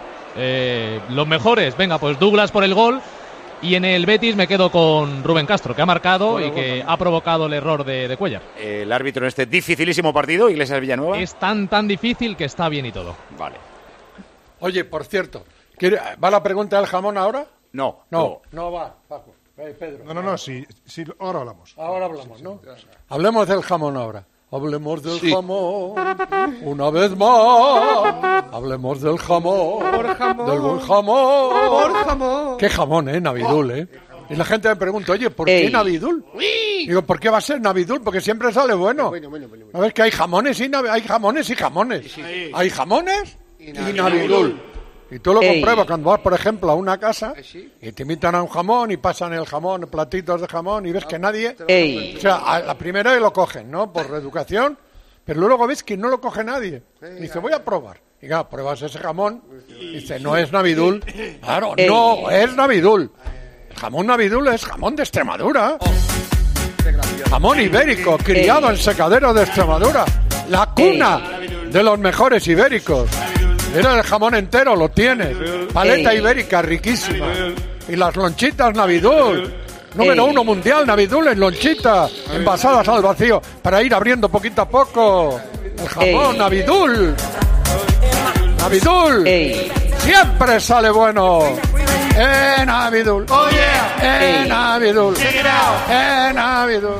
[SPEAKER 3] Los mejores, venga, pues Douglas por el gol. Y en el Betis me quedo con Rubén Castro, que ha marcado y que ha provocado el error de Cuéllar.
[SPEAKER 1] El árbitro en este dificilísimo partido, Iglesias Villanueva.
[SPEAKER 3] Es tan difícil que está bien y todo.
[SPEAKER 1] Vale.
[SPEAKER 2] Oye, por cierto, ¿va la pregunta del jamón ahora?
[SPEAKER 1] No
[SPEAKER 2] va, Paco. Pedro.
[SPEAKER 10] No, sí, ahora hablamos.
[SPEAKER 2] Ahora hablamos, ¿no? Hablemos del jamón ahora. Hablemos del jamón, una vez más. Hablemos del jamón, del buen jamón. Qué jamón, Navidul, Y la gente me pregunta, oye, ¿por qué Navidul? Digo, ¿por qué va a ser Navidul? Porque siempre sale bueno. ¿No ves que hay jamones y hay jamones y jamones? Hay jamones y Navidul. Y tú lo compruebas cuando vas, por ejemplo, a una casa y te invitan a un jamón y pasan el jamón, platitos de jamón y ves que nadie... O sea, a la primera lo cogen, ¿no? Por reeducación, pero luego ves que no lo coge nadie. Y dice, voy a probar. Y claro, pruebas ese jamón y dice, no es Navidul. Claro, no es Navidul. El jamón Navidul es jamón de Extremadura. Jamón ibérico, criado en secadero de Extremadura. La cuna de los mejores ibéricos. Mira el jamón entero, lo tienes. Paleta ibérica, riquísima. Y las lonchitas Navidul. Número 1 mundial, Navidul en lonchita. Envasadas al vacío para ir abriendo poquito a poco. El jamón Navidul. Navidul. Siempre sale bueno. Navidul. Navidul. Navidul.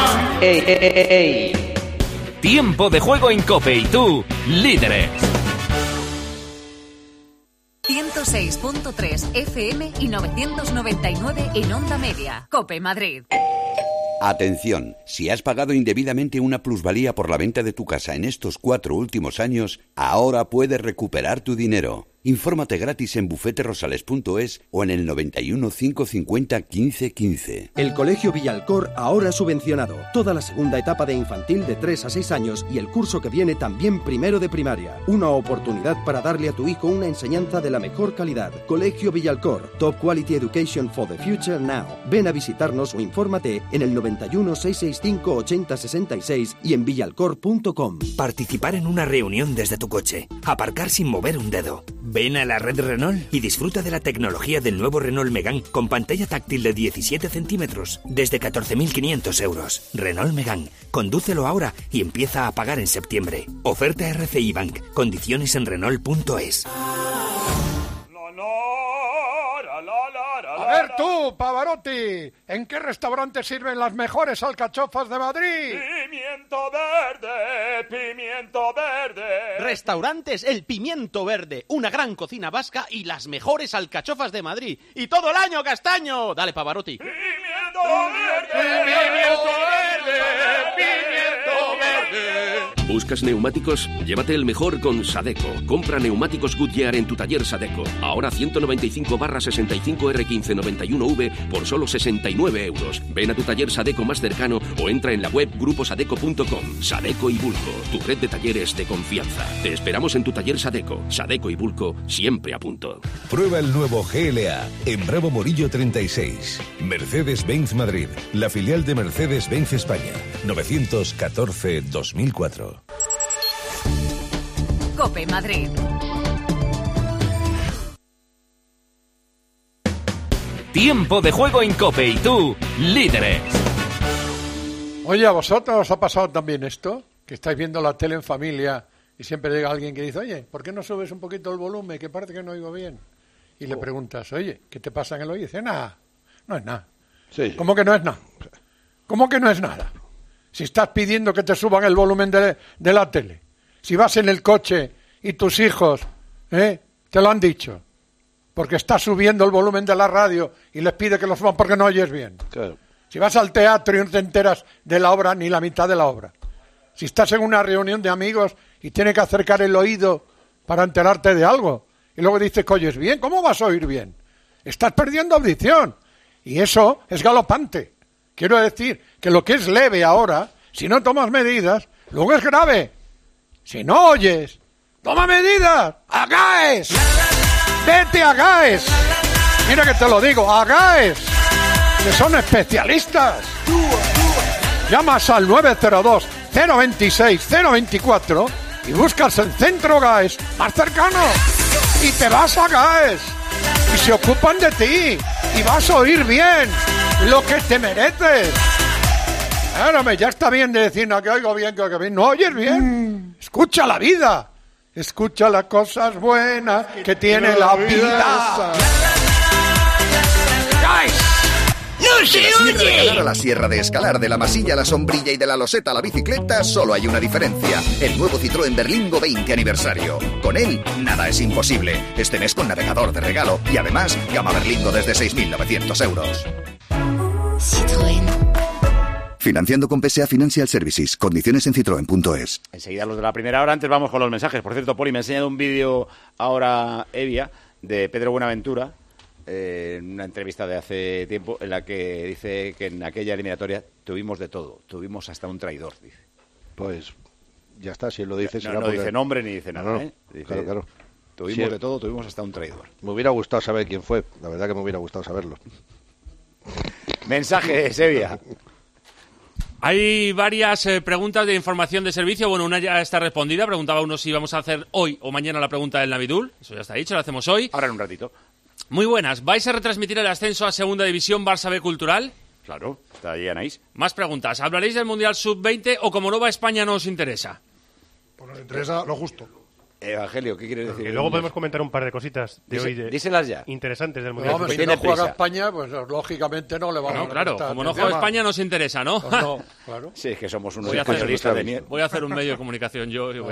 [SPEAKER 21] Tiempo de juego en COPE y tú, líderes.
[SPEAKER 18] 106.3 FM y 999 en Onda Media. COPE Madrid.
[SPEAKER 22] Atención, si has pagado indebidamente una plusvalía por la venta de tu casa en estos 4 últimos años, ahora puedes recuperar tu dinero. Infórmate gratis en bufeterosales.es o en el 91 550 15 15.
[SPEAKER 23] El Colegio Villalcor ahora subvencionado. Toda la segunda etapa de infantil de 3 a 6 años y el curso que viene también primero de primaria. Una oportunidad para darle a tu hijo una enseñanza de la mejor calidad. Colegio Villalcor. Top Quality Education for the Future Now. Ven a visitarnos o infórmate en el 91 665 80 66 y en villalcor.com.
[SPEAKER 24] Participar en una reunión desde tu coche. Aparcar sin mover un dedo. Ven a la red Renault y disfruta de la tecnología del nuevo Renault Megane con pantalla táctil de 17 centímetros desde 14.500 euros. Renault Megane. Condúcelo ahora y empieza a pagar en septiembre. Oferta RCI Bank. Condiciones en Renault.es.
[SPEAKER 2] A ver tú, Pavarotti, ¿en qué restaurante sirven las mejores alcachofas de Madrid?
[SPEAKER 5] Pimiento verde, pimiento verde.
[SPEAKER 25] Restaurantes El Pimiento Verde, una gran cocina vasca y las mejores alcachofas de Madrid. ¡Y todo el año castaño! Dale, Pavarotti.
[SPEAKER 5] Pimiento verde, pimiento verde, pimiento verde.
[SPEAKER 26] ¿Buscas neumáticos? Llévate el mejor con Sadeco. Compra neumáticos Goodyear en tu taller Sadeco. Ahora 195/65 R1591V por solo 69 euros. Ven a tu taller Sadeco más cercano o entra en la web gruposadeco.com. Sadeco y Bulco, tu red de talleres de confianza. Te esperamos en tu taller Sadeco. Sadeco y Bulco, siempre a punto.
[SPEAKER 27] Prueba el nuevo GLA en Bravo Morillo 36. Mercedes-Benz Madrid, la filial de Mercedes-Benz España. 914-2004.
[SPEAKER 18] COPE Madrid.
[SPEAKER 21] Tiempo de juego en COPE y tú, líderes.
[SPEAKER 2] Oye, ¿a vosotros os ha pasado también esto? Que estáis viendo la tele en familia y siempre llega alguien que dice, oye, ¿por qué no subes un poquito el volumen? Que parece que no oigo bien. Y le preguntas, oye, ¿qué te pasa en el oído? Y dice, nada, no es nada.
[SPEAKER 8] Sí.
[SPEAKER 2] ¿Cómo que no es nada? ¿Cómo que no es nada? Si estás pidiendo que te suban el volumen de la tele, si vas en el coche y tus hijos te lo han dicho, porque estás subiendo el volumen de la radio y les pide que lo suban porque no oyes bien.
[SPEAKER 8] Claro.
[SPEAKER 2] Si vas al teatro y no te enteras de la obra ni la mitad de la obra. Si estás en una reunión de amigos y tienes que acercar el oído para enterarte de algo y luego dices que oyes bien, ¿cómo vas a oír bien? Estás perdiendo audición y eso es galopante. Quiero decir que lo que es leve ahora, si no tomas medidas, luego es grave. Si no oyes, toma medidas, a GAES. Vete a GAES. Mira que te lo digo, a GAES, que son especialistas. Llamas al 902-026-024 y buscas el centro GAES más cercano. Y te vas a GAES. Y se ocupan de ti. Y vas a oír bien lo que te mereces. Claro, ya está bien de decir, no, que oigo bien, que oigo bien. No oyes bien. Escucha la vida. Escucha las cosas buenas que tiene la vida. ¡Guys!
[SPEAKER 5] ¡No se oye!
[SPEAKER 4] a la Sierra de Escalar, de la masilla a la sombrilla y de la loseta a la bicicleta, solo hay una diferencia. El nuevo Citroën Berlingo 20 aniversario. Con él, nada es imposible. Este mes con navegador de regalo y además, gama Berlingo desde 6.900 euros.
[SPEAKER 22] Citroën. Financiando con PSA Financial Services. Condiciones en citroen.es.
[SPEAKER 1] Enseguida los de la primera hora. Antes vamos con los mensajes. Por cierto, Poli, me ha enseñado un vídeo ahora Evia de Pedro Buenaventura, en una entrevista de hace tiempo, en la que dice que en aquella eliminatoria tuvimos de todo. Tuvimos hasta un traidor, dice.
[SPEAKER 8] Pues ya está, si él lo dice...
[SPEAKER 1] No dice nombre ni dice nada, ¿eh? Dice,
[SPEAKER 8] claro.
[SPEAKER 1] Tuvimos de todo, tuvimos hasta un traidor.
[SPEAKER 8] Me hubiera gustado saber quién fue. La verdad que me hubiera gustado saberlo.
[SPEAKER 1] Mensaje, Sevilla.
[SPEAKER 13] Hay varias preguntas de información de servicio. Bueno, una ya está respondida. Preguntaba uno si vamos a hacer hoy o mañana la pregunta del Navidul. Eso ya está dicho, lo hacemos hoy.
[SPEAKER 1] Ahora en un ratito.
[SPEAKER 13] Muy buenas. ¿Vais a retransmitir el ascenso a Segunda División Barça B Cultural?
[SPEAKER 1] Claro, está ahí Anaís.
[SPEAKER 13] Más preguntas. ¿Hablaréis del Mundial Sub-20 o como no va España no os interesa?
[SPEAKER 10] Pues nos interesa lo justo.
[SPEAKER 1] Evangelio, ¿qué quieres decir?
[SPEAKER 6] Y luego podemos comentar un par de cositas de hoy
[SPEAKER 1] díselas ya.
[SPEAKER 6] Interesantes del Mundial.
[SPEAKER 2] No, si no juega España, pues lógicamente no le vamos a
[SPEAKER 13] No, claro, como no juega España nos interesa, ¿no?
[SPEAKER 2] Pues no, claro.
[SPEAKER 1] Sí, es que somos unos
[SPEAKER 13] especialistas de mierda. Voy a hacer un medio de comunicación yo.
[SPEAKER 2] A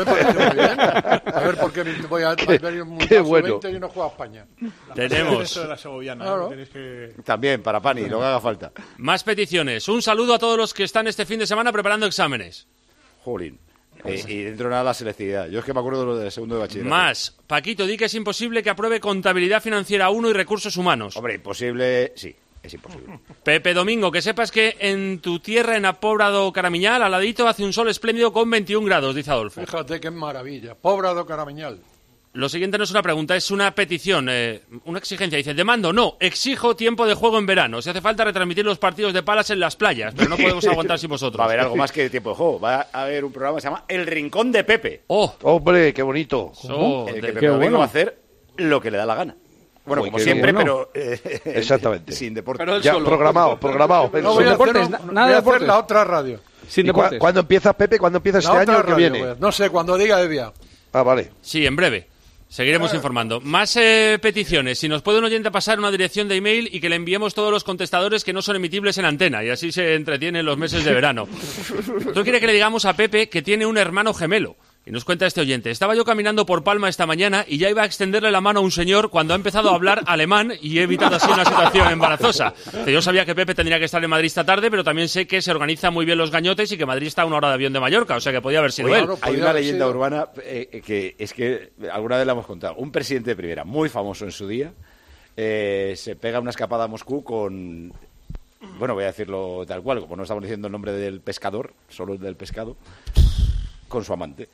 [SPEAKER 2] ver por qué voy a ver un Mundial Sub-20 y no juega España.
[SPEAKER 13] Tenemos.
[SPEAKER 7] De la segoviana,
[SPEAKER 2] claro.
[SPEAKER 1] También, para Pani, lo que haga falta.
[SPEAKER 13] Más peticiones. Un saludo a todos los que están este fin de semana preparando exámenes.
[SPEAKER 1] Jolín. Y dentro de nada la selectividad. Yo es que me acuerdo de lo del segundo de bachillerato.
[SPEAKER 13] Más. Paquito, di que es imposible que apruebe Contabilidad Financiera 1 y Recursos Humanos.
[SPEAKER 1] Hombre, imposible, sí, es imposible.
[SPEAKER 13] Pepe Domingo, que sepas que en tu tierra, en Apóbrado Caramiñal, al ladito, hace un sol espléndido con 21 grados, dice Adolfo.
[SPEAKER 2] Fíjate qué maravilla. Póbrado Caramiñal.
[SPEAKER 13] Lo siguiente no es una pregunta, es una petición, una exigencia. Dice, demando, no, exijo tiempo de juego en verano. Si hace falta retransmitir los partidos de palas en las playas, pero no podemos aguantar sin vosotros.
[SPEAKER 1] Va a haber algo más que tiempo de juego. Va a haber un programa que se llama El Rincón de Pepe.
[SPEAKER 13] ¡Oh!
[SPEAKER 8] ¡Hombre, qué bonito!
[SPEAKER 1] En el que Pepe Domingo va a hacer lo que le da la gana. Bueno, como siempre, pero...
[SPEAKER 8] Exactamente.
[SPEAKER 1] Sin deporte.
[SPEAKER 8] Pero ya, programado.
[SPEAKER 2] No voy a hacer, nada de deporte. La otra radio.
[SPEAKER 8] Sin deportes. ¿Cuándo empieza, Pepe? ¿Cuándo empieza este año o el que viene?
[SPEAKER 2] No sé, cuando diga Evia.
[SPEAKER 8] Ah, vale.
[SPEAKER 13] Sí, en breve. Seguiremos informando. Más peticiones. Si nos puede un oyente pasar una dirección de email y que le enviemos todos los contestadores que no son emitibles en antena, y así se entretienen los meses de verano. Otro quiere que le digamos a Pepe que tiene un hermano gemelo. Y nos cuenta este oyente, estaba yo caminando por Palma esta mañana y ya iba a extenderle la mano a un señor cuando ha empezado a hablar alemán y he evitado así una situación embarazosa. Yo sabía que Pepe tendría que estar en Madrid esta tarde, pero también sé que se organiza muy bien los gañotes y que Madrid está a 1 hora de avión de Mallorca, o sea que podía haber sido él.
[SPEAKER 1] Hay una leyenda urbana que es que alguna vez la hemos contado. Un presidente de primera, muy famoso en su día, se pega una escapada a Moscú con... Bueno, voy a decirlo tal cual, como no estamos diciendo el nombre del pescador, solo el del pescado, con su amante.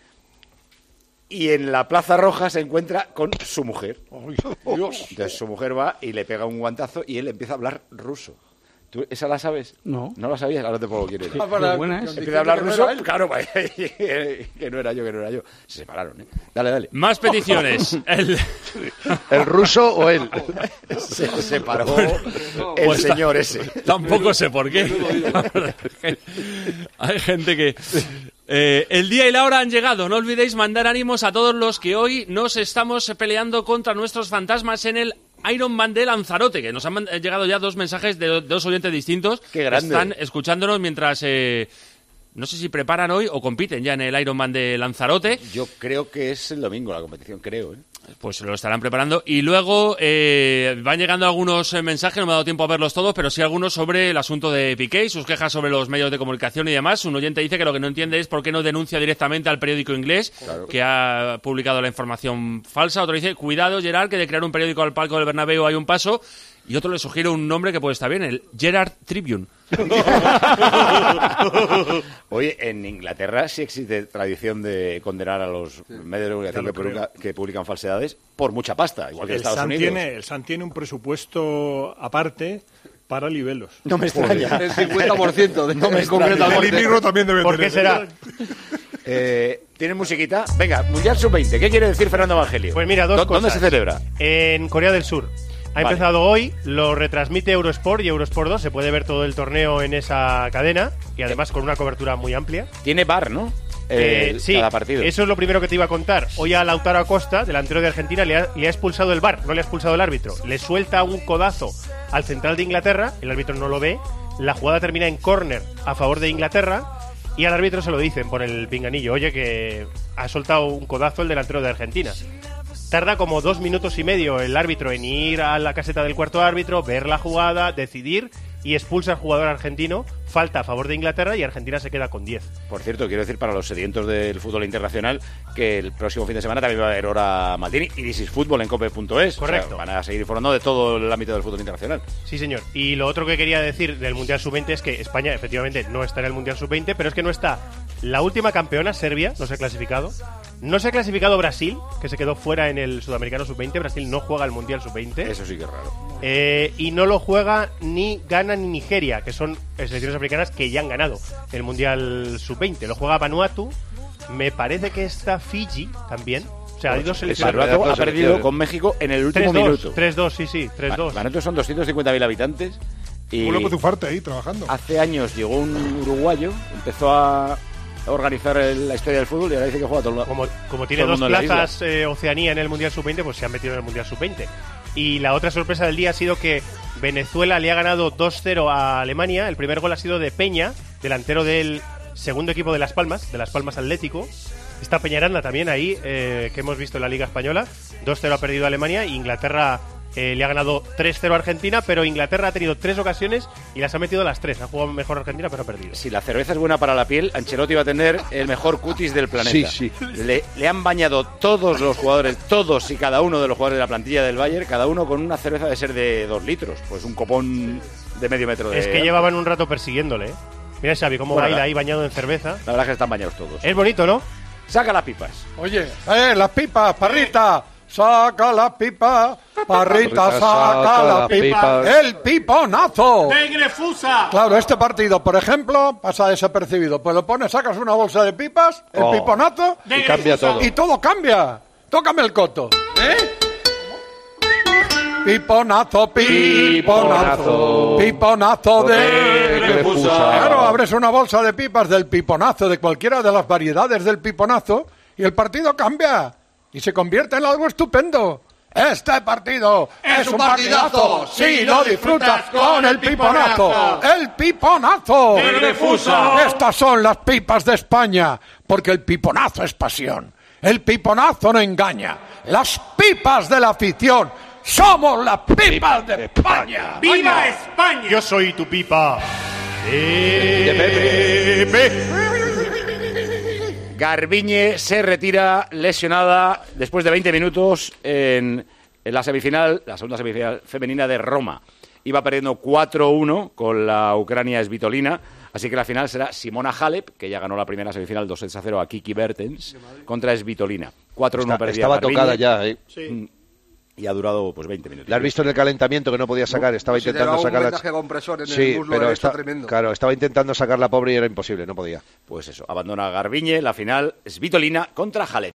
[SPEAKER 1] Y en la Plaza Roja se encuentra con su mujer.
[SPEAKER 2] ¡Ay, Dios!
[SPEAKER 1] Entonces su mujer va y le pega un guantazo y él empieza a hablar ruso. ¿Tú esa la sabes?
[SPEAKER 11] No.
[SPEAKER 1] ¿No la sabías? Ahora te puedo querer.
[SPEAKER 11] Sí, buena es.
[SPEAKER 1] Empieza a hablar ruso. Claro, que no era yo. Se separaron, ¿eh? Dale.
[SPEAKER 13] Más peticiones.
[SPEAKER 8] ¿El ruso o él?
[SPEAKER 1] Se separó el señor ese.
[SPEAKER 13] Tampoco sé por qué. Hay gente que... el día y la hora han llegado. No olvidéis mandar ánimos a todos los que hoy nos estamos peleando contra nuestros fantasmas en el Ironman de Lanzarote, que nos han llegado ya 2 mensajes de 2 oyentes distintos.
[SPEAKER 1] ¡Qué grande!
[SPEAKER 13] Están escuchándonos mientras no sé si preparan hoy o compiten ya en el Ironman de Lanzarote.
[SPEAKER 1] Yo creo que es el domingo la competición, creo, ¿eh?
[SPEAKER 13] Pues lo estarán preparando. Y luego van llegando algunos mensajes, no me ha dado tiempo a verlos todos, pero sí algunos sobre el asunto de Piqué y sus quejas sobre los medios de comunicación y demás. Un oyente dice que lo que no entiende es por qué no denuncia directamente al periódico inglés, claro, que ha publicado la información falsa. Otro dice, cuidado Gerard, que de crear un periódico al palco del Bernabéu hay un paso. Y otro le sugiere un nombre que puede estar bien, el Gerard Tribune.
[SPEAKER 1] Oye, en Inglaterra sí existe tradición de condenar a los medios de comunicación que publican falsedades por mucha pasta, igual que en Estados Unidos.
[SPEAKER 7] El Sun tiene un presupuesto aparte para libelos.
[SPEAKER 1] No me extraña.
[SPEAKER 2] El 50%
[SPEAKER 1] no me extraña.
[SPEAKER 7] El Inigro también debe
[SPEAKER 6] ¿Por qué será?
[SPEAKER 1] ¿Tienen musiquita? Venga, Mundial Sub-20. ¿Qué quiere decir Fernando Evangelio?
[SPEAKER 6] Pues mira, 2 cosas.
[SPEAKER 1] ¿Dónde se celebra?
[SPEAKER 6] En Corea del Sur. Ha empezado hoy, lo retransmite Eurosport y Eurosport 2, se puede ver todo el torneo en esa cadena y además con una cobertura muy amplia.
[SPEAKER 1] Tiene VAR, ¿no?
[SPEAKER 6] Sí,
[SPEAKER 1] cada partido.
[SPEAKER 6] Eso es lo primero que te iba a contar. Hoy a Lautaro Acosta, delantero de Argentina, le ha expulsado el VAR, no le ha expulsado el árbitro. Le suelta un codazo al central de Inglaterra, el árbitro no lo ve, la jugada termina en córner a favor de Inglaterra y al árbitro se lo dicen por el pinganillo, oye, que ha soltado un codazo el delantero de Argentina. Tarda como 2 minutos y medio el árbitro en ir a la caseta del cuarto árbitro, ver la jugada, decidir y expulsa al jugador argentino. Falta a favor de Inglaterra y Argentina se queda con 10.
[SPEAKER 1] Por cierto, quiero decir para los sedientos del fútbol internacional que el próximo fin de semana también va a haber hora Maldini y This is Fútbol en cope.es.
[SPEAKER 6] Correcto.
[SPEAKER 1] O sea, van a seguir informando de todo el ámbito del fútbol internacional.
[SPEAKER 6] Sí, señor. Y lo otro que quería decir del Mundial Sub-20 es que España efectivamente no está en el Mundial Sub-20, pero es que no está la última campeona, Serbia, no se ha clasificado. No se ha clasificado Brasil, que se quedó fuera en el Sudamericano Sub-20. Brasil no juega el Mundial Sub-20.
[SPEAKER 1] Eso sí que es raro.
[SPEAKER 6] Y no lo juega ni Ghana ni Nigeria, que son selecciones africanas que ya han ganado el Mundial Sub-20. Lo juega Vanuatu, me parece que está Fiji también. O sea, hay dos selecciones.
[SPEAKER 1] Vanuatu ha perdido con México en el último minuto.
[SPEAKER 6] 3-2, sí, 3-2.
[SPEAKER 1] Vanuatu son 250.000 habitantes. Y
[SPEAKER 10] uno puede ufarte ahí trabajando.
[SPEAKER 1] Hace años llegó un uruguayo, empezó a organizar la historia del fútbol y ahora dice que juega todo.
[SPEAKER 6] Como tiene dos plazas Oceanía en el Mundial Sub-20, pues se han metido en el Mundial Sub-20. Y la otra sorpresa del día ha sido que Venezuela le ha ganado 2-0 a Alemania. El primer gol ha sido de Peña, delantero del segundo equipo de Las Palmas Atlético. Está Peñaranda también ahí, que hemos visto en la Liga Española. 2-0 ha perdido Alemania. Inglaterra le ha ganado 3-0 a Argentina, pero Inglaterra ha tenido 3 ocasiones y las ha metido las 3. Ha jugado mejor Argentina, pero ha perdido.
[SPEAKER 1] Si la cerveza es buena para la piel, Ancelotti va a tener el mejor cutis del planeta.
[SPEAKER 8] Sí.
[SPEAKER 1] Le han bañado todos los jugadores, todos y cada uno de los jugadores de la plantilla del Bayern, cada uno con una cerveza de ser de 2 litros. Pues un copón de medio metro de...
[SPEAKER 6] Es que llevaban un rato persiguiéndole, ¿eh? Mira Xavi cómo baila ahí bañado en cerveza.
[SPEAKER 1] La verdad es que están bañados todos.
[SPEAKER 6] Es bonito, ¿no?
[SPEAKER 1] Saca las pipas.
[SPEAKER 2] Oye, las pipas, Parrita. Saca la pipa, Parrita, saca la pipa. El piponazo.
[SPEAKER 5] ¡De Grefusa!
[SPEAKER 2] Claro, este partido, por ejemplo, pasa desapercibido. Pues lo pones, sacas una bolsa de pipas, el piponazo,
[SPEAKER 8] y cambia todo.
[SPEAKER 2] Y todo cambia. Tócame el coto. Piponazo, piponazo, piponazo de
[SPEAKER 8] Grefusa.
[SPEAKER 2] Claro, abres una bolsa de pipas del piponazo, de cualquiera de las variedades del piponazo, y el partido cambia. Y se convierte en algo estupendo. Este partido es un partidazo si lo disfrutas con el piponazo. ¡El piponazo!
[SPEAKER 5] ¡De Grefusa!
[SPEAKER 2] Estas son las pipas de España, porque el piponazo es pasión. El piponazo no engaña. Las pipas de la afición. ¡Somos las pipas de España!
[SPEAKER 5] ¡Viva España!
[SPEAKER 6] Yo soy tu pipa.
[SPEAKER 1] Garbiñe se retira lesionada después de 20 minutos en la semifinal, la segunda semifinal femenina de Roma. Iba perdiendo 4-1 con la Ucrania Svitolina, así que la final será Simona Halep, que ya ganó la primera semifinal 2-0 a Kiki Bertens, contra Svitolina. 4-1 perdía
[SPEAKER 8] Estaba
[SPEAKER 1] Garbiñe.
[SPEAKER 8] tocada ya, ¿eh?
[SPEAKER 1] Sí. Y ha durado pues 20 minutos.
[SPEAKER 8] ¿La has visto en el calentamiento que no podía sacar? Estaba intentando sacarla.
[SPEAKER 9] Sí,
[SPEAKER 8] pero
[SPEAKER 9] tremendo.
[SPEAKER 8] Claro, estaba intentando sacar la pobre y era imposible, no podía.
[SPEAKER 1] Pues eso, abandona Garbiñe, la final Svitolina contra Halep.